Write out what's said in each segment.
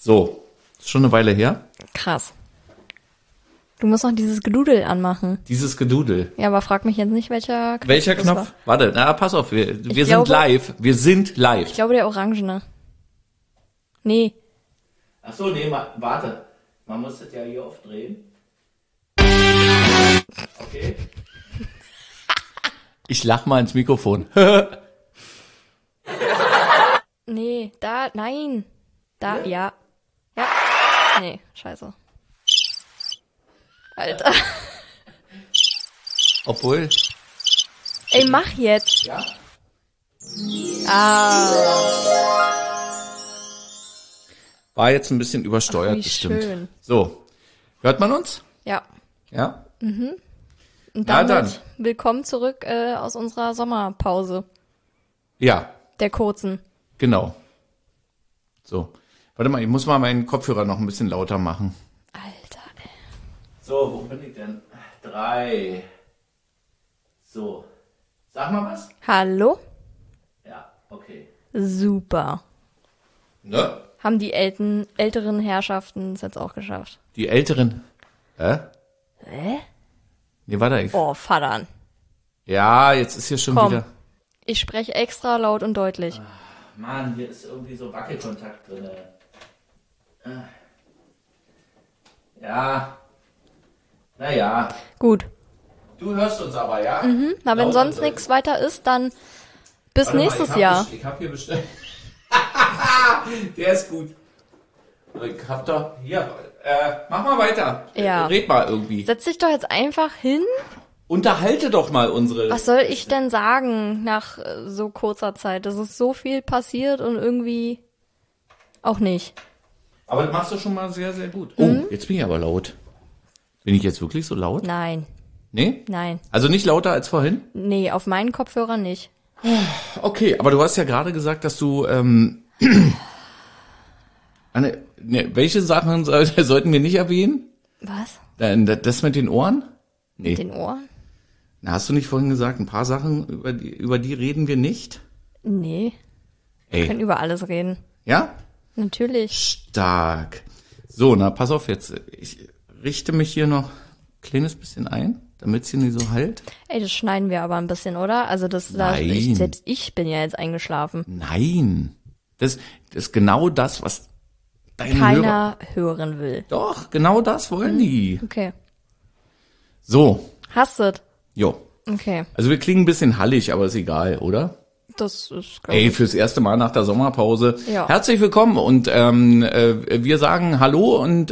So, ist schon eine Weile her. Krass. Du musst noch dieses Gedudel anmachen. Dieses Gedudel. Ja, aber frag mich jetzt nicht, welcher Knopf. Welcher das Knopf? war. Warte, na pass auf, wir sind glaube- live. Wir sind live. Ich glaube, der orangene. Nee. Ach so, nee, warte. Man muss das ja hier aufdrehen. Okay. Ich lach mal ins Mikrofon. Nee, da, nein. Da, ja. Ja. Nee, scheiße. Alter. Obwohl. Ey, mach jetzt. Ja. War jetzt ein bisschen übersteuert, Ach, wie bestimmt. schön. So. Hört man uns? Ja. Ja? Und Na damit dann. willkommen zurück aus unserer Sommerpause. Ja, Der kurzen. genau. So. Warte mal, ich muss mal meinen Kopfhörer noch ein bisschen lauter machen. Alter, ey. So, wo bin ich denn? 3. So. Sag mal was. Hallo? Ja, okay. Super. Ne? Haben die älteren Herrschaften es jetzt auch geschafft. Die Älteren. Hä? Nee, warte. Oh, Vater. Ja, jetzt ist hier schon Komm. wieder. Ich spreche extra laut und deutlich. Mann, hier ist irgendwie so Wackelkontakt drin. Ja. Naja. Gut. Du hörst uns aber, ja? Na, wenn Laut sonst und nichts weiter ist, dann bis Warte mal, nächstes Jahr. Ich hab hier bestimmt. Der ist gut. Ich hab doch. Hier, mach mal weiter. Ja. Red mal irgendwie. Setz dich doch jetzt einfach hin. Unterhalte doch mal unsere. Was soll ich denn sagen nach so kurzer Zeit? Es ist so viel passiert und irgendwie auch nicht. Aber das machst du schon mal sehr, sehr gut. Oh, jetzt bin ich aber laut. Bin ich jetzt wirklich so laut? Nein, Nee? nein. Also nicht lauter als vorhin? Nee, auf meinen Kopfhörer nicht. Okay, aber du hast ja gerade gesagt, dass du welche Sachen sollten wir nicht erwähnen? Was? Das mit den Ohren? Nee. Mit den Ohren? Na, hast du nicht vorhin gesagt, ein paar Sachen, über die reden wir nicht? Nee, wir können Ey, über alles reden. ja? Natürlich. Stark. So, na, pass auf jetzt. Ich richte mich hier noch ein kleines bisschen ein, damit es hier nicht so halt. Ey, das schneiden wir aber ein bisschen, oder? Also Nein. selbst ich bin ja jetzt eingeschlafen. Nein. Das ist genau das, was deine Hörer... Keiner hören will. Doch, genau das wollen die. Okay. So, Hast du? jo. Okay. Also wir klingen ein bisschen hallig, aber ist egal, oder? Das ist, glaub Ey, ich. fürs erste Mal nach der Sommerpause. Ja. Herzlich willkommen und wir sagen Hallo und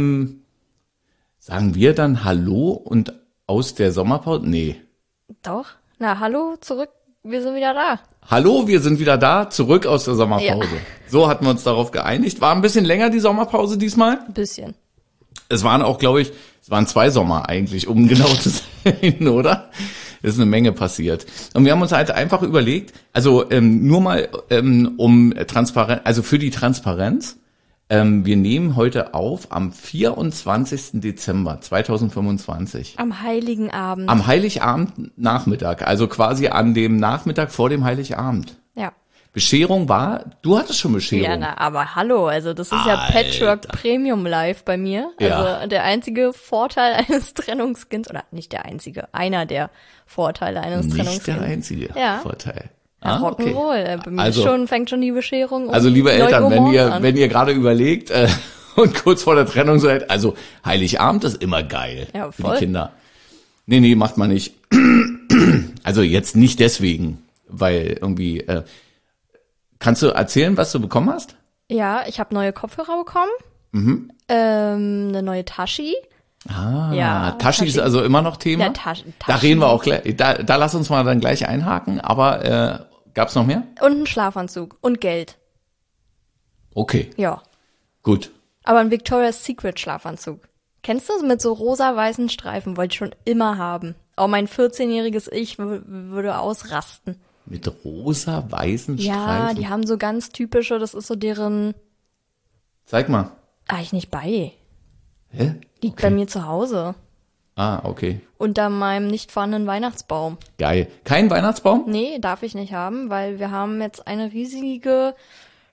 sagen wir dann Hallo und aus der Sommerpause? Nee. Doch. Na, hallo, zurück. Wir sind wieder da. Hallo, wir sind wieder da, zurück aus der Sommerpause. Ja. So hatten wir uns darauf geeinigt. War ein bisschen länger die Sommerpause diesmal. Ein bisschen. Es waren auch, glaube ich, 2 Sommer eigentlich, um genau zu sein, oder? Es ist eine Menge passiert. Und wir haben uns halt einfach überlegt, also nur mal um Transparenz, also für die Transparenz, wir nehmen heute auf am 24. Dezember 2025. Am Heiligen Abend. Am Heiligabend Nachmittag, also quasi an dem Nachmittag vor dem Heiligabend. Ja. Bescherung war, du hattest schon Bescherung. Ja, na, aber hallo, also das ist ja Alter. Patchwork Premium Live bei mir. Also Ja. der einzige Vorteil eines Trennungskinds, oder nicht der einzige, einer der Vorteile eines Nicht der Trennungskinds. einzige Ja. Vorteil. Ja, okay. Rock'n'Roll. Bei mir Also- fängt schon die Bescherung Also liebe 9 Eltern, Uhr wenn morgens an. ihr gerade überlegt und kurz vor der Trennung seid, also Heiligabend ist immer geil Ja, für voll. die Kinder. Nee, macht man nicht. Also jetzt nicht deswegen, weil irgendwie kannst du erzählen, was du bekommen hast? Ja, ich habe neue Kopfhörer bekommen. Eine neue Taschi. Ja, Tashi ist Tashi. also immer noch Thema. Ja, Tashi. Da reden wir auch gleich. Da lass uns mal dann gleich einhaken. Aber gab's noch mehr? Und einen Schlafanzug. Und Geld. Okay, Ja. gut. Aber ein Victoria's Secret Schlafanzug. Kennst du das mit so rosa-weißen Streifen? Wollte ich schon immer haben. Auch mein 14-jähriges Ich würde ausrasten. Mit rosa-weißen Ja, Streifen. die haben so ganz typische, das ist so deren, Zeig mal. ich nicht bei. Hä? Liegt bei mir zu Hause. Ah, okay. Unter meinem nicht vorhandenen Weihnachtsbaum. Geil. Kein Weihnachtsbaum? Nee, darf ich nicht haben, weil wir haben jetzt eine riesige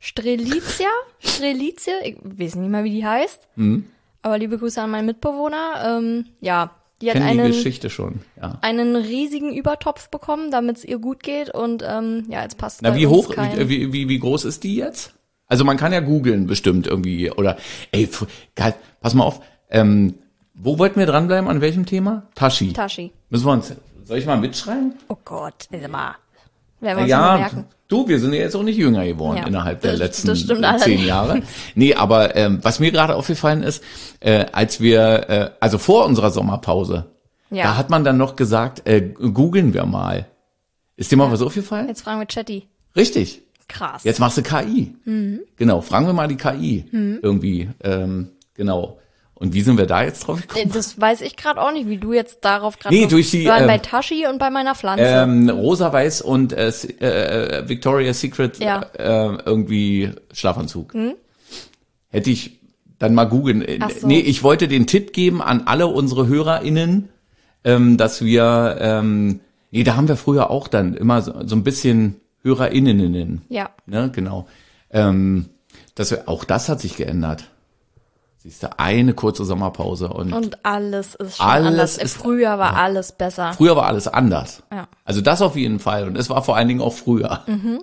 Strelitzia, ich weiß nicht mal, wie die heißt. Aber liebe Grüße an meinen Mitbewohner. Ja, die hat Kenn die Geschichte schon, ja. einen riesigen Übertopf bekommen, damit es ihr gut geht. Und ja, jetzt passt Na, bei wie uns hoch, kein... wie groß ist die jetzt? Also man kann ja googeln bestimmt irgendwie. Oder, ey, geil, pass mal auf. Wo wollten wir dranbleiben? An welchem Thema? Tashi. Müssen wir uns, soll ich mal mitschreiben? Oh Gott, also mal. Werden wir uns Ja, mal merken. du, wir sind ja jetzt auch nicht jünger geworden Ja, innerhalb der letzten das stimmt 10 Jahre. Nee, aber was mir gerade aufgefallen ist, als wir, also vor unserer Sommerpause, Ja. da hat man dann noch gesagt, googeln wir mal. Ist dir mal was aufgefallen? Jetzt fragen wir Chatty. Richtig. Krass. Jetzt machst du KI. Genau, fragen wir mal die KI irgendwie. Genau. Und wie sind wir da jetzt drauf gekommen? Das weiß ich gerade auch nicht, wie du jetzt darauf gerade... Nee, durch die, Wir waren bei Tashi und bei meiner Pflanze. Rosa Weiß und Victoria's Secret Ja. irgendwie Schlafanzug. Hätte ich dann mal googeln. Ach so. Nee, ich wollte den Tipp geben an alle unsere HörerInnen, dass wir, nee, da haben wir früher auch dann immer so ein bisschen HörerInnen. Ja. Ne, genau. Dass wir, auch das hat sich geändert. Siehst du, eine kurze Sommerpause Und alles ist schon Alles anders. ist- Früher war alles besser. früher war alles anders. Ja. Also das auf jeden Fall. Und es war vor allen Dingen auch früher.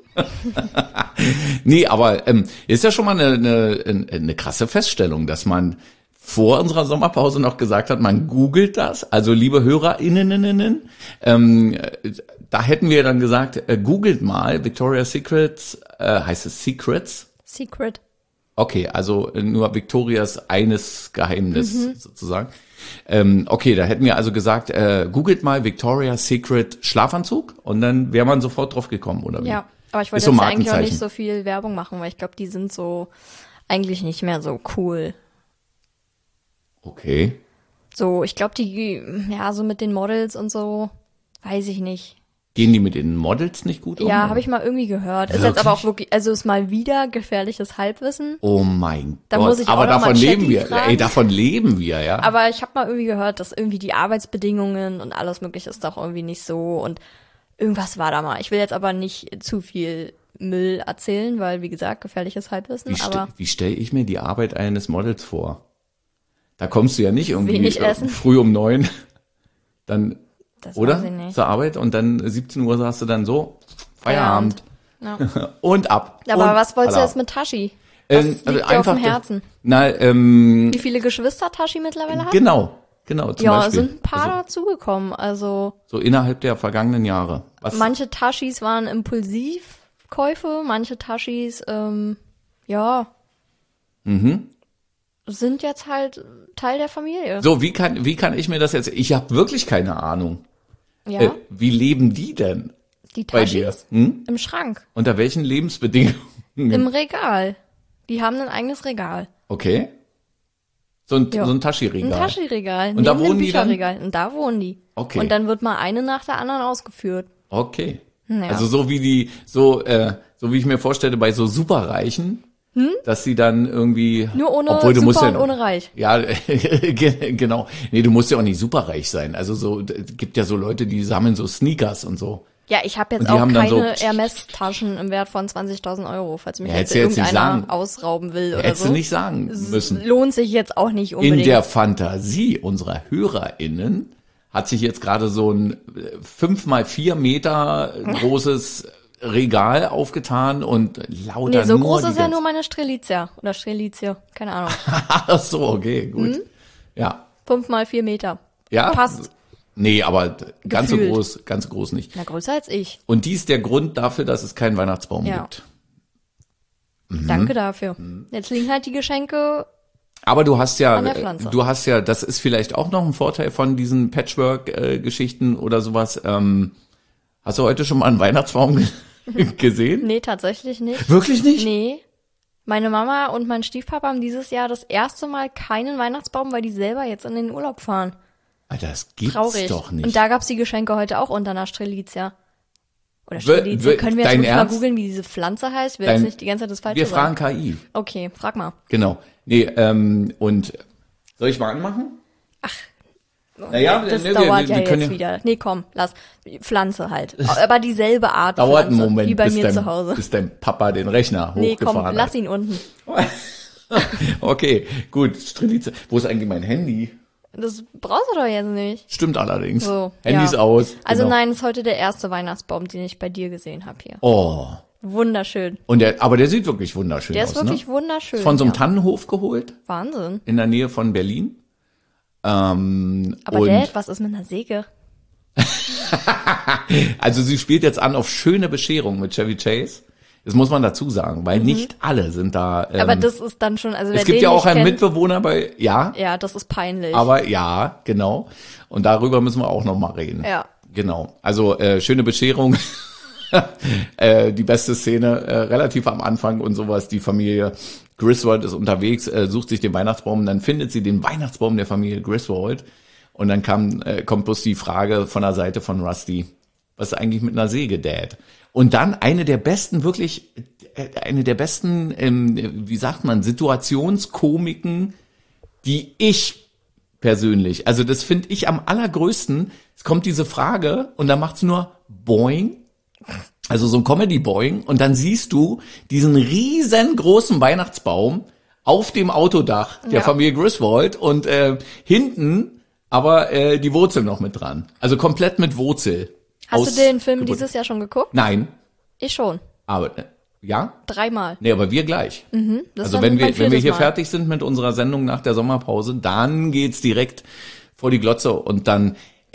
Nee, aber ist ja schon mal eine krasse Feststellung, dass man vor unserer Sommerpause noch gesagt hat, man googelt das. Also liebe HörerInnen, da hätten wir dann gesagt, googelt mal Victoria's Secrets, heißt es Secrets? Secret. Okay, also nur Victorias eines Geheimnis sozusagen. Okay, da hätten wir also gesagt, googelt mal Victoria's Secret Schlafanzug und dann wäre man sofort drauf gekommen, oder wie? Ja, aber ich Ist wollte so jetzt ja eigentlich auch Markenzeichen. nicht so viel Werbung machen, weil ich glaube, die sind so eigentlich nicht mehr so cool. Okay. So, ich glaube, die, ja, so mit den Models und so, weiß ich nicht. Gehen die mit den Models nicht gut um? Ja, habe ich mal irgendwie gehört. Ist jetzt Wirklich? aber auch wirklich, also ist mal wieder gefährliches Halbwissen. Oh mein Da Gott. muss ich auch aber noch mal davon leben Chatty wir. fragen. Ey, davon leben wir, ja. Aber ich habe mal irgendwie gehört, dass irgendwie die Arbeitsbedingungen und alles mögliche ist doch irgendwie nicht so und irgendwas war da mal. Ich will jetzt aber nicht zu viel Müll erzählen, weil wie gesagt, gefährliches Halbwissen, aber Wie stelle ich mir die Arbeit eines Models vor? Da kommst du ja nicht irgendwie Wenig essen. früh um 9, dann, das oder? weiß ich nicht. Zur Arbeit und dann 17 Uhr sagst du dann so, Feierabend. Ja. Und ab. Aber und was wolltest du Alarm. jetzt mit Tashi? Was liegt dir auf dem Herzen? Wie viele Geschwister Tashi mittlerweile hat? Genau, zum Ja, Beispiel. sind ein paar dazugekommen. Also So innerhalb der vergangenen Jahre. Was? manche Tashis waren Impulsivkäufe, manche Tashis, ja, sind jetzt halt Teil der Familie. So, wie kann ich mir das jetzt, ich habe wirklich keine Ahnung. Ja, Wie leben die denn die bei dir? Tashis im Schrank, Unter welchen Lebensbedingungen? im Regal. Die haben ein eigenes Regal. Okay. So ein Ein Tashi-Regal. Taschenregal. Und da neben dem wohnen die dann? Bücherregal. Und da wohnen die. Okay. Und dann wird mal eine nach der anderen ausgeführt. Okay. Ja. Also so wie wie ich mir vorstelle bei so Superreichen, dass sie dann irgendwie Nur ohne obwohl du super musst ja, und ohne reich. Ja, genau. Nee, du musst ja auch nicht superreich sein. Also so gibt ja so Leute, die sammeln so Sneakers und so. Ja, ich habe jetzt Und die auch haben dann keine so- Hermes-Taschen im Wert von 20.000 Euro, falls mich Ja, jetzt hättest du jetzt nicht irgendeiner sagen. ausrauben will oder Hättest so. du nicht sagen müssen. Lohnt sich jetzt auch nicht In unbedingt. der Fantasie unserer HörerInnen hat sich jetzt gerade so ein 5x4 Meter großes Regal aufgetan und lauter Nee, so nur groß die ist ja ganze- nur meine Strelitzia. Oder Strelizie, keine Ahnung. Ach so, okay, gut. Ja. 5 mal 4 Meter. Ja. Passt. Nee, aber ganz Gefühlt. so groß nicht. Na, größer als ich. Und die ist der Grund dafür, dass es keinen Weihnachtsbaum Ja. gibt. Danke dafür. Jetzt liegen halt die Geschenke. Aber du hast An der Pflanze. das ist vielleicht auch noch ein Vorteil von diesen Patchwork-Geschichten oder sowas. Hast du heute schon mal einen Weihnachtsbaum gesehen? Nee, tatsächlich nicht. Wirklich nicht? Nee. Meine Mama und mein Stiefpapa haben dieses Jahr das erste Mal keinen Weihnachtsbaum, weil die selber jetzt in den Urlaub fahren. Alter, das gibt's Traurig. doch nicht. Und da gab's die Geschenke heute auch unter einer Strelitzia. Oder Wir- Strelitzia. Können wir jetzt dein wirklich mal Ernst? googeln, wie diese Pflanze heißt? Ich will Dein- jetzt nicht die ganze Zeit das Falsche Wir fragen sagen. KI. Okay, frag mal. Genau. Nee, und soll ich mal anmachen? Naja, das wir dauert ja können jetzt wieder. Nee, komm, lass. Pflanze halt. Aber dieselbe Art Dauert Pflanze, einen Moment, wie bei mir zu Hause. bis dein Papa den Rechner Nee, hochgefahren komm, lass hat. ihn unten. Okay, gut. Strelice. Wo ist eigentlich mein Handy? Das brauchst du doch jetzt nicht. Stimmt allerdings. So, Handy ist ja. aus. Also genau. nein, ist heute der erste Weihnachtsbaum, den ich bei dir gesehen habe hier. Oh. Wunderschön. Und aber der sieht wirklich wunderschön Der aus, ist wirklich ne? wunderschön. Ist von so einem ja. Tannenhof geholt, Wahnsinn. in der Nähe von Berlin. Aber und Dad, was ist mit einer Säge? also sie spielt jetzt an auf schöne Bescherung mit Chevy Chase. Das muss man dazu sagen, weil nicht alle sind da. Aber das ist dann schon, also wer es gibt den ja auch nicht einen kennt, Mitbewohner bei, ja, ja, das ist peinlich. aber ja, genau. Und darüber müssen wir auch noch mal reden. Ja. Genau. Also schöne Bescherung. Die beste Szene relativ am Anfang und sowas. Die Familie Griswold ist unterwegs, sucht sich den Weihnachtsbaum und dann findet sie den Weihnachtsbaum der Familie Griswold. Und dann kommt bloß die Frage von der Seite von Rusty, was ist eigentlich mit einer Säge, Dad? Und dann eine der besten, wie sagt man, Situationskomiken, die ich persönlich, also das finde ich am allergrößten. Es kommt diese Frage und dann macht's nur Boing. Also so ein Comedy-Boing und dann siehst du diesen riesengroßen Weihnachtsbaum auf dem Autodach der Familie Griswold und hinten aber die Wurzel noch mit dran. Also komplett mit Wurzel. Hast du den Film dieses Jahr schon geguckt? Nein, Ich schon. aber ja? 3-mal. Nee, aber wir gleich. Das Also ist dann wenn mein wir hier viertes Mal. fertig sind mit unserer Sendung nach der Sommerpause, dann geht's direkt vor die Glotze und dann,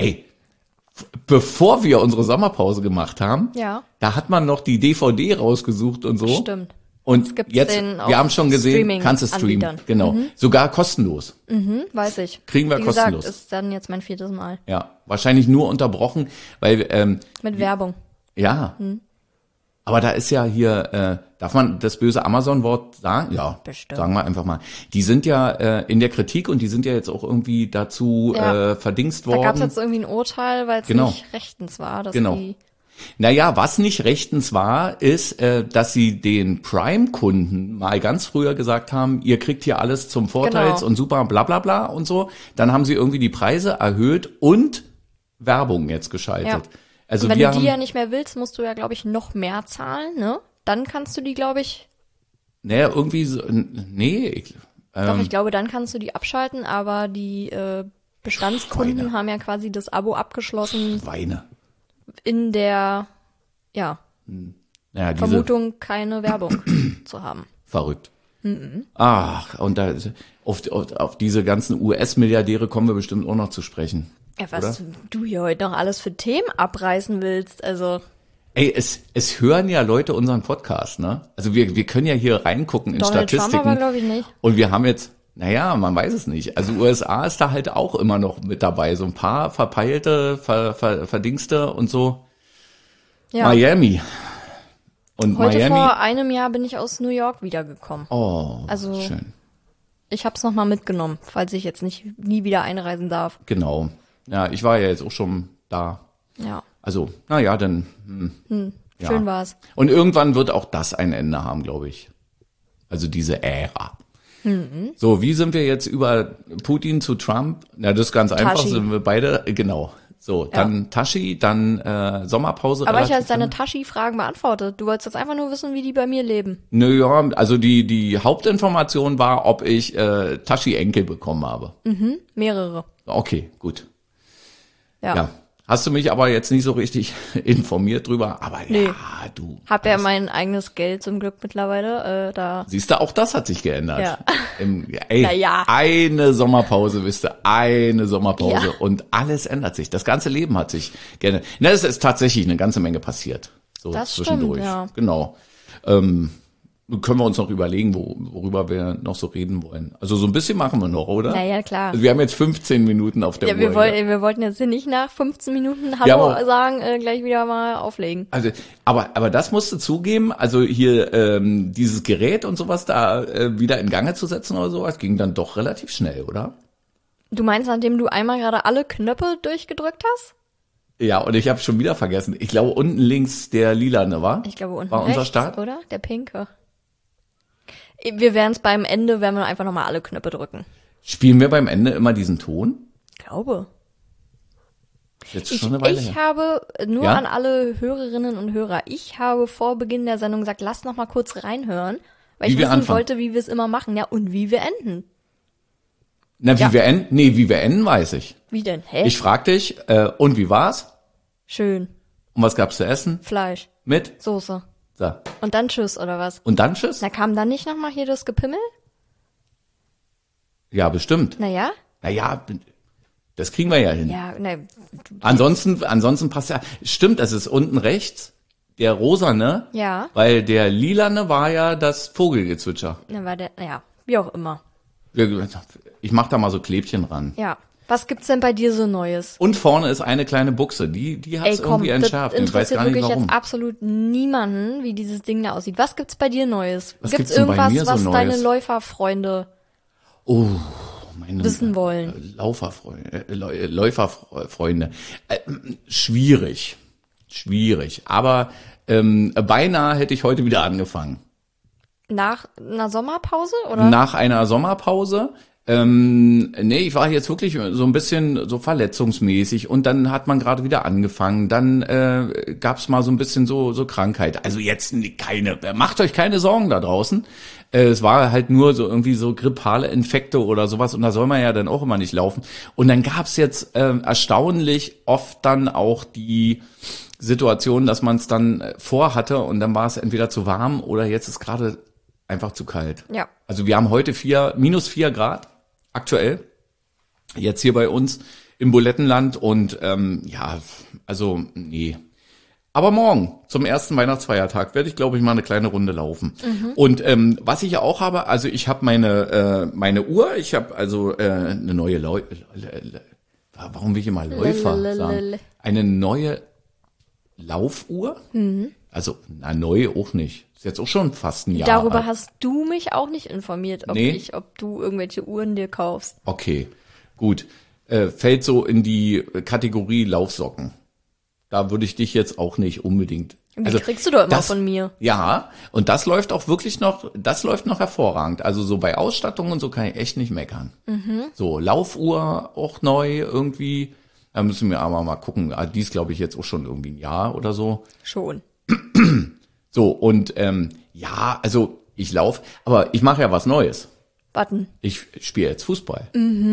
bevor wir unsere Sommerpause gemacht haben, Ja. da hat man noch die DVD rausgesucht und so. Stimmt. Und gibt's jetzt, den auf wir haben schon gesehen, kannst du streamen. Streaming-Anbietern. Genau. Sogar kostenlos. Weiß ich. Kriegen wir Wie kostenlos. gesagt, ist dann jetzt mein 4. Mal. Ja. Wahrscheinlich nur unterbrochen, weil, Mit Werbung. ja. Aber da ist ja hier, darf man das böse Amazon-Wort sagen? Ja, Bestimmt. sagen wir einfach mal. Die sind ja in der Kritik und die sind ja jetzt auch irgendwie dazu verdingst Da worden. gab es jetzt irgendwie ein Urteil, weil es Genau. nicht rechtens war, dass Genau. die. Naja, was nicht rechtens war, ist, dass sie den Prime-Kunden mal ganz früher gesagt haben, ihr kriegt hier alles zum Vorteils Genau. und super bla bla bla und so. Dann haben sie irgendwie die Preise erhöht und Werbung jetzt geschaltet. Ja. Also Und wenn wir du haben, die ja nicht mehr willst, musst du ja, glaube ich, noch mehr zahlen, ne? Dann kannst du die, glaube ich, naja, irgendwie so, nee, doch, ich glaube, dann kannst du die abschalten, aber die Bestandskunden Weine. haben ja quasi das Abo abgeschlossen Weine. in der, Naja, diese Vermutung, keine Werbung zu haben. verrückt. Ach, und da auf diese ganzen US-Milliardäre kommen wir bestimmt auch noch zu sprechen. Ja, was du hier heute noch alles für Themen abreißen willst, also. Ey, es hören ja Leute unseren Podcast, ne? Also wir können ja hier reingucken in Donald Trump Statistiken. aber, glaube ich, nicht. Und wir haben jetzt, naja, man weiß es nicht. Also USA ist da halt auch immer noch mit dabei. So ein paar verpeilte, Verdingste und so. Ja. Miami. Und Heute Miami. vor einem Jahr bin ich aus New York wiedergekommen. Oh, Also- schön. Ich habe es nochmal mitgenommen, falls ich jetzt nie wieder einreisen darf. Genau. Ja, ich war ja jetzt auch schon da. Ja, Also, naja, dann. Ja. schön war's. Und irgendwann wird auch das ein Ende haben, glaube ich. Also diese Ära. So, wie sind wir jetzt über Putin zu Trump? Na, das ist ganz einfach, Tashi. sind wir beide, genau. So, dann Tashi, dann Sommerpause. Aber ich relativ habe deine lange. Tashi-Fragen beantwortet. Du wolltest jetzt einfach nur wissen, wie die bei mir leben. Nö, ja, also die Hauptinformation war, ob ich Tashi-Enkel bekommen habe. Mehrere. Okay, gut. Ja. Ja. Hast du mich aber jetzt nicht so richtig informiert drüber, aber Nee. ja, du. Hab ja mein eigenes Geld zum Glück mittlerweile. Da. Siehst du, auch das hat sich geändert. Ja. Ey, Naja. eine Sommerpause, wisst ihr, eine Sommerpause Ja. und alles ändert sich. Das ganze Leben hat sich geändert. Na, es ist tatsächlich eine ganze Menge passiert. So Das zwischendurch. stimmt, ja. Genau. Können wir uns noch überlegen, worüber wir noch so reden wollen. Also so ein bisschen machen wir noch, oder? Naja, klar. Also wir haben jetzt 15 Minuten auf der Ja, Uhr. wir wollten jetzt hier nicht nach 15 Minuten Ja, Hallo aber- sagen, gleich wieder mal auflegen. Also, aber das musst du zugeben, also hier dieses Gerät und sowas da wieder in Gange zu setzen oder sowas, ging dann doch relativ schnell, oder? Du meinst, nachdem du einmal gerade alle Knöpfe durchgedrückt hast? Ja, und ich habe schon wieder vergessen. Ich glaube, unten links der lilane war. Ich glaube unten war unser rechts, Start. oder? Der pinke. Wir werden es werden wir einfach nochmal alle Knöpfe drücken. Spielen wir beim Ende immer diesen Ton? Glaube. Jetzt schon eine Weile Ich her. habe, nur Ja? an alle Hörerinnen und Hörer, ich habe vor Beginn der Sendung gesagt, lass noch mal kurz reinhören, weil Wie ich wir wissen anfangen. wollte, wie wir es immer machen. Ja, und wie wir enden. Na, wie Ja. wir enden? Nee, wie wir enden, weiß ich. Wie denn? Hä? Ich frag dich, und wie war's? Schön. Und was gab's zu essen? Fleisch. Mit? Soße. So. Und dann tschüss, oder was? Und dann tschüss? Na, kam dann nicht noch mal hier das Gepimmel? Ja, bestimmt. Naja? Naja, das kriegen wir ja hin. Ja, ne, Ansonsten passt ja. Stimmt, das ist unten rechts, der rosane, ja. weil der lilane war ja das Vogelgezwitscher. Dann war der, naja, wie auch immer. Ich mach da mal so Klebchen ran. Ja. Was gibt's denn bei dir so Neues? Und vorne ist eine kleine Buchse, die hat's Ey, komm, irgendwie das entschärft. Ich weiß interessiert gar nicht wirklich warum. jetzt absolut niemanden, wie dieses Ding da aussieht. Was gibt's bei dir Neues? Was Gibt's gibt's denn bei irgendwas, mir so was Neues? deine Läuferfreunde Oh, meine wissen wollen? Läuferfreunde. Schwierig. Aber beinahe hätte ich heute wieder angefangen. Nach einer Sommerpause, oder? Nach einer Sommerpause. Nee, ich war jetzt wirklich so ein bisschen so verletzungsmäßig und dann hat man gerade wieder angefangen. Dann gab's mal so ein bisschen so Krankheit. Also jetzt macht euch keine Sorgen da draußen. Es war halt nur so irgendwie so grippale Infekte oder sowas und da soll man ja dann auch immer nicht laufen. Und dann gab's jetzt erstaunlich oft dann auch die Situation, dass man es dann vorhatte und dann war es entweder zu warm oder jetzt ist gerade einfach zu kalt. Ja. Also wir haben heute minus 4 Grad aktuell, jetzt hier bei uns im Bulettenland und ja, also nee. Aber morgen, zum ersten Weihnachtsfeiertag, werde ich, glaube ich, mal eine kleine Runde laufen. Und was ich ja auch habe, also ich habe meine Uhr, ich habe also eine neue warum will ich immer Läufer sagen? Eine neue Laufuhr? Also, na, neu auch nicht. Ist jetzt auch schon fast ein Jahr Darüber alt. hast du mich auch nicht informiert, ob du irgendwelche Uhren dir kaufst. Okay, gut. Fällt so in die Kategorie Laufsocken. Da würde ich dich jetzt auch nicht unbedingt. Die kriegst du doch immer von mir. Ja, und das läuft auch wirklich das läuft noch hervorragend. Also so bei Ausstattung und so kann ich echt nicht meckern. So, Laufuhr auch neu irgendwie. Da müssen wir aber mal gucken. Die ist, glaube ich, jetzt auch schon irgendwie ein Jahr oder so. Schon. So, und ja, also ich laufe, aber ich mache ja was Neues. Warten. Ich spiele jetzt Fußball.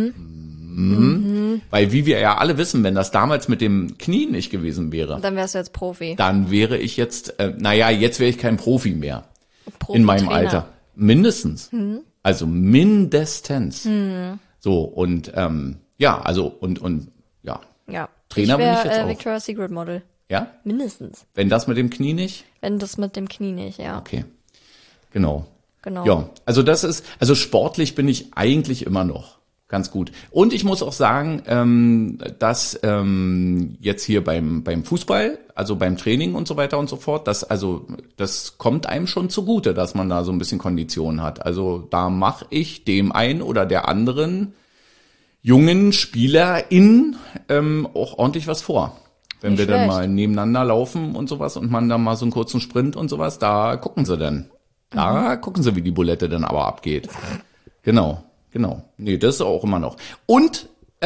Weil wie wir ja alle wissen, wenn das damals mit dem Knie nicht gewesen wäre, Dann wärst du jetzt Profi. dann wäre ich jetzt, jetzt wäre ich kein Profi mehr Profi in meinem Trainer. Alter. Mindestens. Also mindestens. So, und ja, also und ja. Ja. Trainer bin ich jetzt wäre auch. Victoria's Secret Model. Ja? Mindestens. Wenn das mit dem Knie nicht? Wenn das mit dem Knie nicht, ja. Okay. Genau. Genau. Ja, also sportlich bin ich eigentlich immer noch ganz gut. Und ich muss auch sagen, dass jetzt hier beim Fußball, also beim Training und so weiter und so fort, das kommt einem schon zugute, dass man da so ein bisschen Kondition hat. Also da mache ich dem einen oder der anderen jungen Spielerin auch ordentlich was vor. Wenn Nicht wir dann schlecht. mal nebeneinander laufen und sowas und man dann mal so einen kurzen Sprint und sowas, da gucken sie dann. Da gucken sie, wie die Bulette dann aber abgeht. Genau. Nee, das ist auch immer noch. Und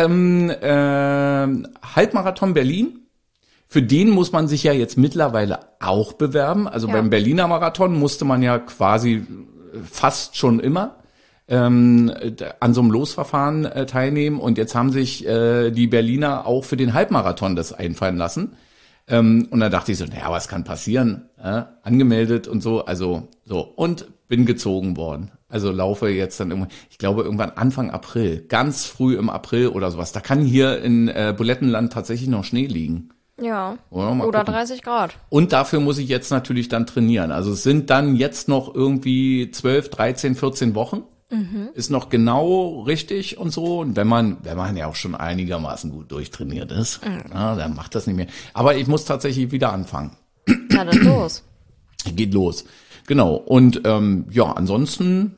Halbmarathon Berlin, für den muss man sich ja jetzt mittlerweile auch bewerben. Also Ja. beim Berliner Marathon musste man ja quasi fast schon immer an so einem Losverfahren teilnehmen. Und jetzt haben sich die Berliner auch für den Halbmarathon das einfallen lassen. Und da dachte ich so, naja, was kann passieren? Angemeldet und so, also so. Und bin gezogen worden. Also laufe jetzt dann irgendwann Anfang April, ganz früh im April oder sowas. Da kann hier in Bulettenland tatsächlich noch Schnee liegen. Ja. Mal Oder gucken. 30 Grad. Und dafür muss ich jetzt natürlich dann trainieren. Also es sind dann jetzt noch irgendwie 12, 13, 14 Wochen. Ist noch genau richtig und so. Und wenn man ja auch schon einigermaßen gut durchtrainiert ist, dann macht das nicht mehr. Aber ich muss tatsächlich wieder anfangen. Na dann los. Geht los. Genau. Und ja, ansonsten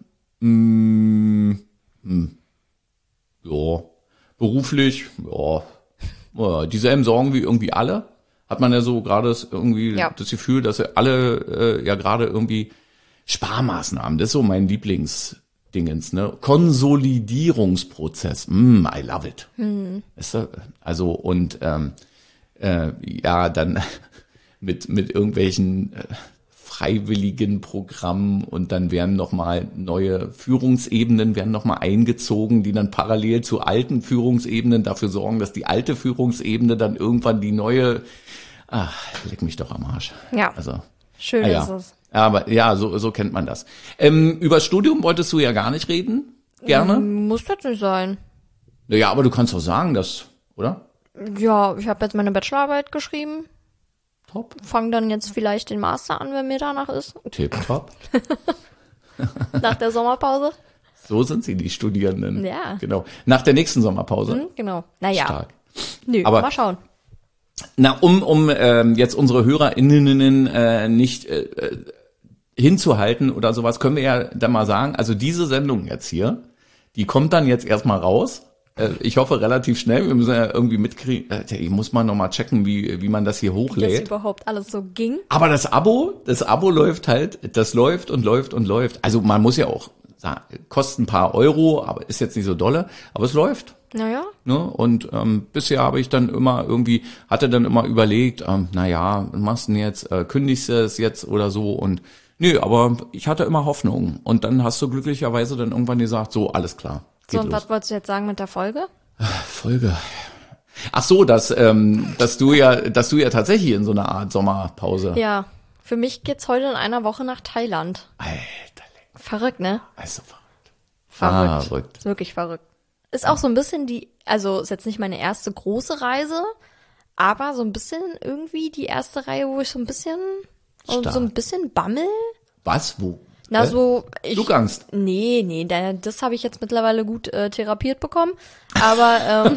ja, beruflich, ja, dieselben Sorgen wie irgendwie alle. Hat man ja so gerade irgendwie Ja. das Gefühl, dass wir alle ja gerade irgendwie Sparmaßnahmen, das ist so mein Lieblingsdingens, ne? Konsolidierungsprozess. I love it. Weißt du? Also und ja, dann mit irgendwelchen freiwilligen Programmen und dann werden nochmal neue Führungsebenen werden nochmal eingezogen, die dann parallel zu alten Führungsebenen dafür sorgen, dass die alte Führungsebene dann irgendwann die neue, leck mich doch am Arsch. Ja, also, schön ist es. Aber ja, so kennt man das. Über Studium wolltest du ja gar nicht reden, gerne? Muss jetzt nicht sein. Naja, aber du kannst doch sagen, dass, oder? Ja, ich habe jetzt meine Bachelorarbeit geschrieben. Top. Fang dann jetzt vielleicht den Master an, wenn mir danach ist. Tipptopp. Nach der Sommerpause. So sind sie, die Studierenden. Ja. Genau. Nach der nächsten Sommerpause. Genau. Naja. Stark. Nö, Aber mal schauen. Na, um jetzt unsere HörerInnen nicht hinzuhalten oder sowas, können wir ja dann mal sagen, also diese Sendung jetzt hier, die kommt dann jetzt erstmal raus. Ich hoffe relativ schnell, wir müssen ja irgendwie mitkriegen, ich muss mal nochmal checken, wie man das hier hochlädt. Wie das überhaupt alles so ging. Aber das Abo läuft halt, das läuft und läuft und läuft. Also man muss ja auch sagen, kostet ein paar Euro, aber ist jetzt nicht so dolle, aber es läuft. Naja. Ne? Und bisher habe ich dann immer hatte dann immer überlegt, naja, was machst du denn jetzt, kündigst du es jetzt oder so und nö, aber ich hatte immer Hoffnung. Und dann hast du glücklicherweise dann irgendwann gesagt, so, alles klar. So, und was wolltest du jetzt sagen mit der Folge? Folge. Ach so, dass du ja tatsächlich in so einer Art Sommerpause. Ja, für mich geht's heute in einer Woche nach Thailand. Alter, Verrückt, ne? also verrückt. Verrückt. Ist wirklich verrückt. Ist auch so ein bisschen also ist jetzt nicht meine erste große Reise, aber so ein bisschen irgendwie die erste Reihe, wo ich so ein bisschen bammel. Was? Wo? Na so, Flugangst? Nee, das habe ich jetzt mittlerweile gut therapiert bekommen. Aber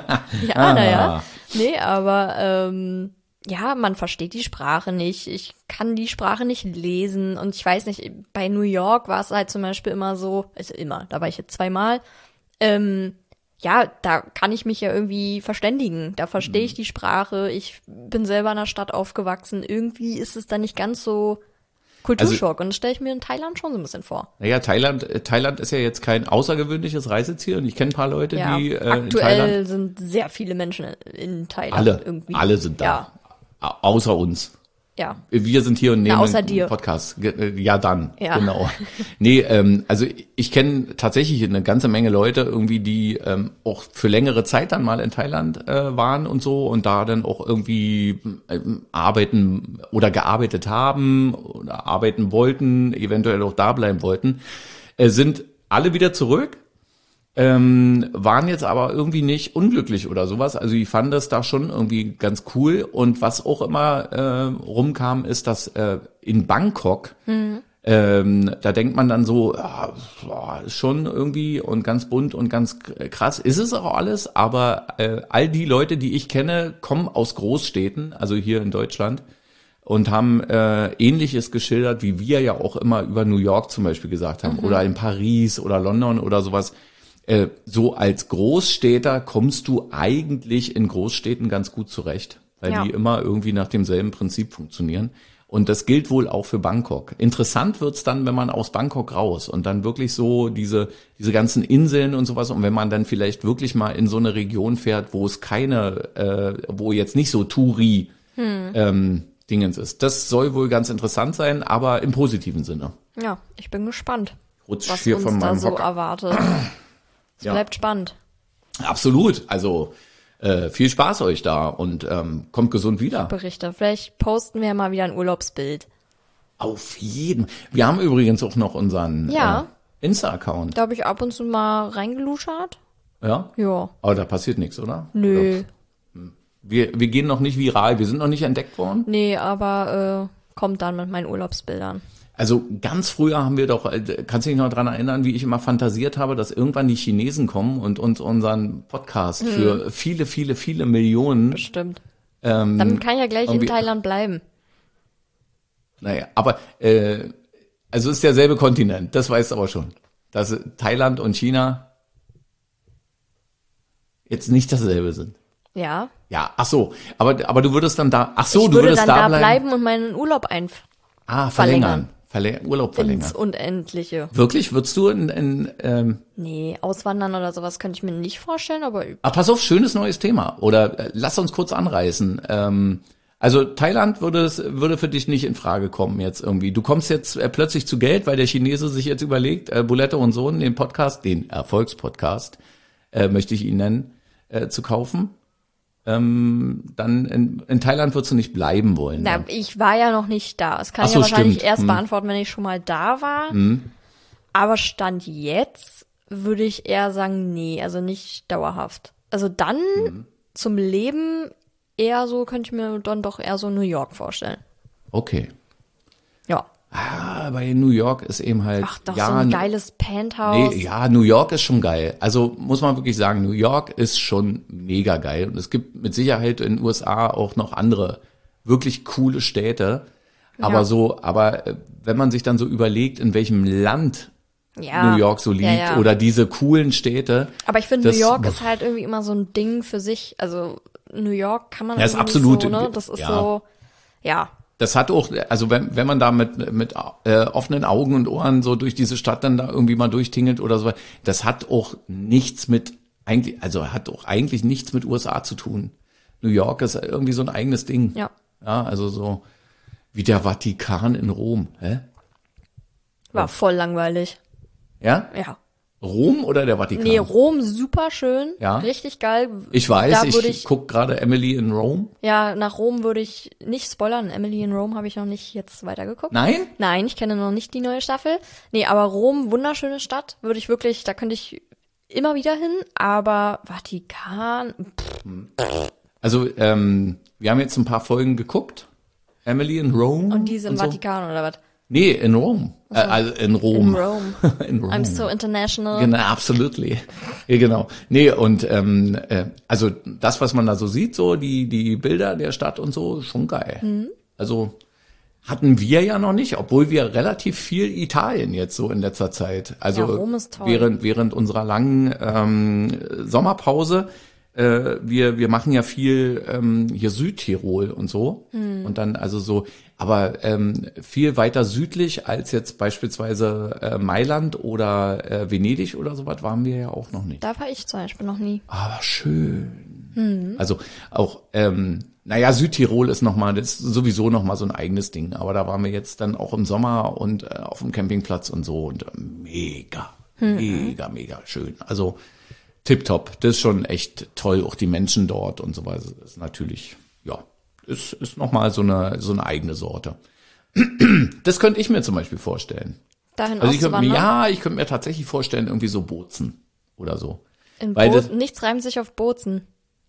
naja. Nee, aber ja, man versteht die Sprache nicht. Ich kann die Sprache nicht lesen. Und ich weiß nicht, bei New York war es halt zum Beispiel immer so, also immer, da war ich jetzt 2-mal, ja, da kann ich mich ja irgendwie verständigen. Da verstehe ich die Sprache. Ich bin selber in der Stadt aufgewachsen. Irgendwie ist es dann nicht ganz so Kulturschock. Und das stelle ich mir in Thailand schon so ein bisschen vor. Naja, Thailand ist ja jetzt kein außergewöhnliches Reiseziel. Und ich kenne ein paar Leute, ja, die aktuell in Thailand. sind sehr viele Menschen in Thailand irgendwie. Alle sind da. Ja. Außer uns. Ja. Wir sind hier und nehmen außer einen dir. Podcast. Ja, dann. Ja. Genau. Nee, also ich kenne tatsächlich eine ganze Menge Leute irgendwie, die auch für längere Zeit dann mal in Thailand waren und so und da dann auch irgendwie arbeiten oder gearbeitet haben oder arbeiten wollten, eventuell auch da bleiben wollten, sind alle wieder zurück. Waren jetzt aber irgendwie nicht unglücklich oder sowas. Also ich fand das da schon irgendwie ganz cool. Und was auch immer rumkam, ist, dass in Bangkok, da denkt man dann so, ja, ist schon irgendwie und ganz bunt und ganz krass. Ist es auch alles, aber all die Leute, die ich kenne, kommen aus Großstädten, also hier in Deutschland, und haben Ähnliches geschildert, wie wir ja auch immer über New York zum Beispiel gesagt haben, oder in Paris oder London oder sowas. So als Großstädter kommst du eigentlich in Großstädten ganz gut zurecht, weil die immer irgendwie nach demselben Prinzip funktionieren. Und das gilt wohl auch für Bangkok. Interessant wird's dann, wenn man aus Bangkok raus und dann wirklich so diese ganzen Inseln und sowas und wenn man dann vielleicht wirklich mal in so eine Region fährt, wo es wo jetzt nicht so Touri Dingens ist. Das soll wohl ganz interessant sein, aber im positiven Sinne. Ja, ich bin gespannt, Rutsch was hier uns von da meinem so Hocker. erwartet. Es bleibt spannend. Absolut. Also viel Spaß euch da und kommt gesund wieder. Berichte. Vielleicht posten wir mal wieder ein Urlaubsbild. Auf jeden. Wir haben übrigens auch noch unseren Insta-Account. Da habe ich ab und zu mal reingeluschert. Ja? Ja. Aber da passiert nichts, oder? Nö. Wir gehen noch nicht viral. Wir sind noch nicht entdeckt worden. Nee, aber kommt dann mit meinen Urlaubsbildern. Also ganz früher haben wir doch, kannst du dich noch dran erinnern, wie ich immer fantasiert habe, dass irgendwann die Chinesen kommen und uns unseren Podcast für viele, viele, viele Millionen. Bestimmt. Dann kann ich ja gleich in Thailand bleiben. Naja, aber also ist derselbe Kontinent, das weißt du aber schon. Dass Thailand und China jetzt nicht dasselbe sind. Ja. Ja, ach so, aber du würdest dann da, Ich würde dann da bleiben und meinen Urlaub verlängern. Urlaub verlängern. Ins Unendliche. Wirklich? Würdest du Nee, auswandern oder sowas könnte ich mir nicht vorstellen, aber pass auf, schönes neues Thema. Oder lass uns kurz anreißen. Also Thailand würde für dich nicht in Frage kommen jetzt irgendwie. Du kommst jetzt plötzlich zu Geld, weil der Chinese sich jetzt überlegt, Bulette und Sohn, den Erfolgspodcast, möchte ich ihn nennen, zu kaufen. Dann in Thailand würdest du nicht bleiben wollen. na, ich war ja noch nicht da. Das kann Ach ich so, ja wahrscheinlich stimmt. erst beantworten, wenn ich schon mal da war. Aber Stand jetzt würde ich eher sagen, nee, also nicht dauerhaft. Also dann zum Leben eher so, könnte ich mir dann doch eher so New York vorstellen. Okay. Ja. Bei New York ist eben halt. Ach, doch, so ein geiles Penthouse. Nee, ja, New York ist schon geil. Also muss man wirklich sagen, New York ist schon mega geil. Und es gibt mit Sicherheit in den USA auch noch andere wirklich coole Städte. Aber wenn man sich dann so überlegt, in welchem Land Ja. New York so liegt Ja. oder diese coolen Städte. Aber ich finde, New das- York ist halt irgendwie immer so ein Ding für sich. Also New York kann man Ja, ist irgendwie absolut, nicht so, ne? Das ist ja. so, ja. Das hat auch, also wenn man da mit offenen Augen und Ohren so durch diese Stadt dann da irgendwie mal durchtingelt oder so, das hat auch nichts mit eigentlich nichts mit USA zu tun. New York ist irgendwie so ein eigenes Ding. Ja. Ja, also so wie der Vatikan in Rom. Hä? War voll langweilig. Ja? Ja. Rom oder der Vatikan? Nee, Rom super schön. Ja. Richtig geil. Ich weiß, Da würde ich guck gerade Emily in Rome. Ja, nach Rom würde ich nicht spoilern. Emily in Rome habe ich noch nicht jetzt weitergeguckt. Nein? Nein, ich kenne noch nicht die neue Staffel. Nee, aber Rom, wunderschöne Stadt. Würde ich wirklich, da könnte ich immer wieder hin. Aber Vatikan, Also, wir haben jetzt ein paar Folgen geguckt. Emily in Rome. und diese im so. Vatikan oder was? Nee, in Rom. Also in Rom. In Rome. In Rom. I'm so international. Genau, absolutely. Ja, genau. Nee, und also das, was man da so sieht, so die Bilder der Stadt und so, schon geil. Also hatten wir ja noch nicht, obwohl wir relativ viel Italien jetzt so in letzter Zeit. Also Ja, Rom ist toll. während unserer langen Sommerpause. Wir machen ja viel hier Südtirol und so. Und dann also so, aber viel weiter südlich als jetzt beispielsweise Mailand oder Venedig oder sowas waren wir ja auch noch nicht. Da war ich zum Beispiel noch nie. Aber schön. Also auch, Südtirol ist das ist sowieso nochmal so ein eigenes Ding. Aber da waren wir jetzt dann auch im Sommer und auf dem Campingplatz und so und mega schön. Also tipptopp. Das ist schon echt toll. Auch die Menschen dort und so weiter. Das ist natürlich, ja, ist nochmal so eine eigene Sorte. Das könnte ich mir zum Beispiel vorstellen. Dahin Also ich könnte auszuwandern. mir tatsächlich vorstellen, irgendwie so Bozen oder so. In weil das- nichts reimt sich auf Bozen.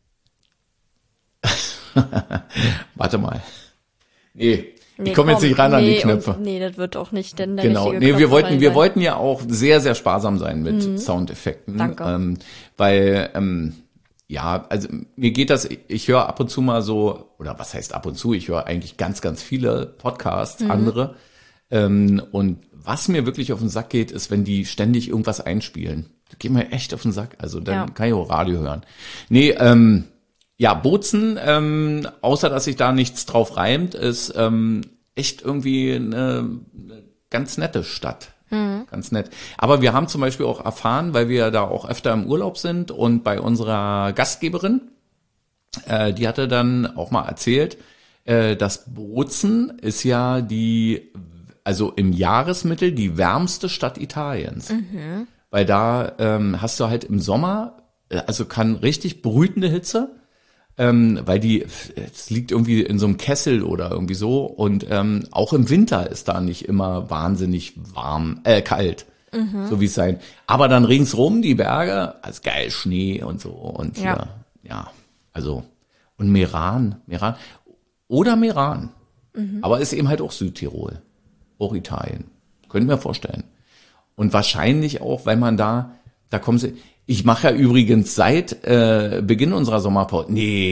Warte mal. Nee, ich komme jetzt nicht ran an die Knöpfe. Nee, das wird auch nicht denn der Genau. richtige Nee, wir Knopf sein. wollten ja auch sehr, sehr sparsam sein mit Soundeffekten. Danke. Weil, ja, also mir geht das, ich höre ab und zu mal so, oder was heißt ab und zu, ich höre eigentlich ganz, ganz viele Podcasts, andere. Und was mir wirklich auf den Sack geht, ist, wenn die ständig irgendwas einspielen. Das geht mir echt auf den Sack. Also dann Ja. kann ich auch Radio hören. Nee, ja, Bozen, außer dass sich da nichts drauf reimt, ist echt irgendwie eine ganz nette Stadt. Ganz nett. Aber wir haben zum Beispiel auch erfahren, weil wir da auch öfter im Urlaub sind und bei unserer Gastgeberin, die hatte dann auch mal erzählt, dass Bozen ist ja also im Jahresmittel die wärmste Stadt Italiens. Weil da hast du halt im Sommer, also kann richtig brütende Hitze, weil es liegt irgendwie in so einem Kessel oder irgendwie so und auch im Winter ist da nicht immer wahnsinnig kalt, so wie es sein. Aber dann ringsrum die Berge, als geil Schnee und so und Ja. ja, also und Meran oder Meran, aber ist eben halt auch Südtirol, auch Italien, könnte mir vorstellen. Und wahrscheinlich auch, weil man da kommen sie. Ich mache ja übrigens seit Beginn unserer Sommerpause.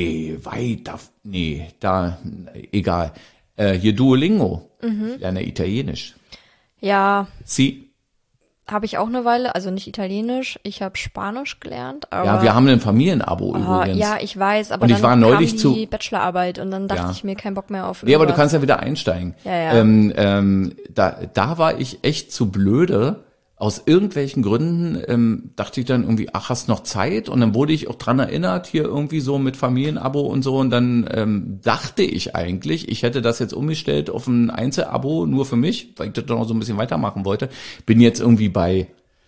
Egal. Hier Duolingo. Ich lerne Italienisch. Ja, Sie. habe ich auch eine Weile, also nicht Italienisch, ich habe Spanisch gelernt. Aber, Ja, wir haben ein Familienabo übrigens. Ja, ich weiß, aber und ich dann war neulich kam die Bachelorarbeit und dann dachte ich mir, kein Bock mehr auf Nee, aber du irgendwas. kannst ja wieder einsteigen. Ja. Da war ich echt zu blöde. Aus irgendwelchen Gründen dachte ich dann irgendwie, ach, hast noch Zeit? Und dann wurde ich auch dran erinnert, hier irgendwie so mit Familienabo und so. Und dann dachte ich eigentlich, ich hätte das jetzt umgestellt auf ein Einzelabo nur für mich, weil ich das dann noch so ein bisschen weitermachen wollte. Bin jetzt irgendwie bei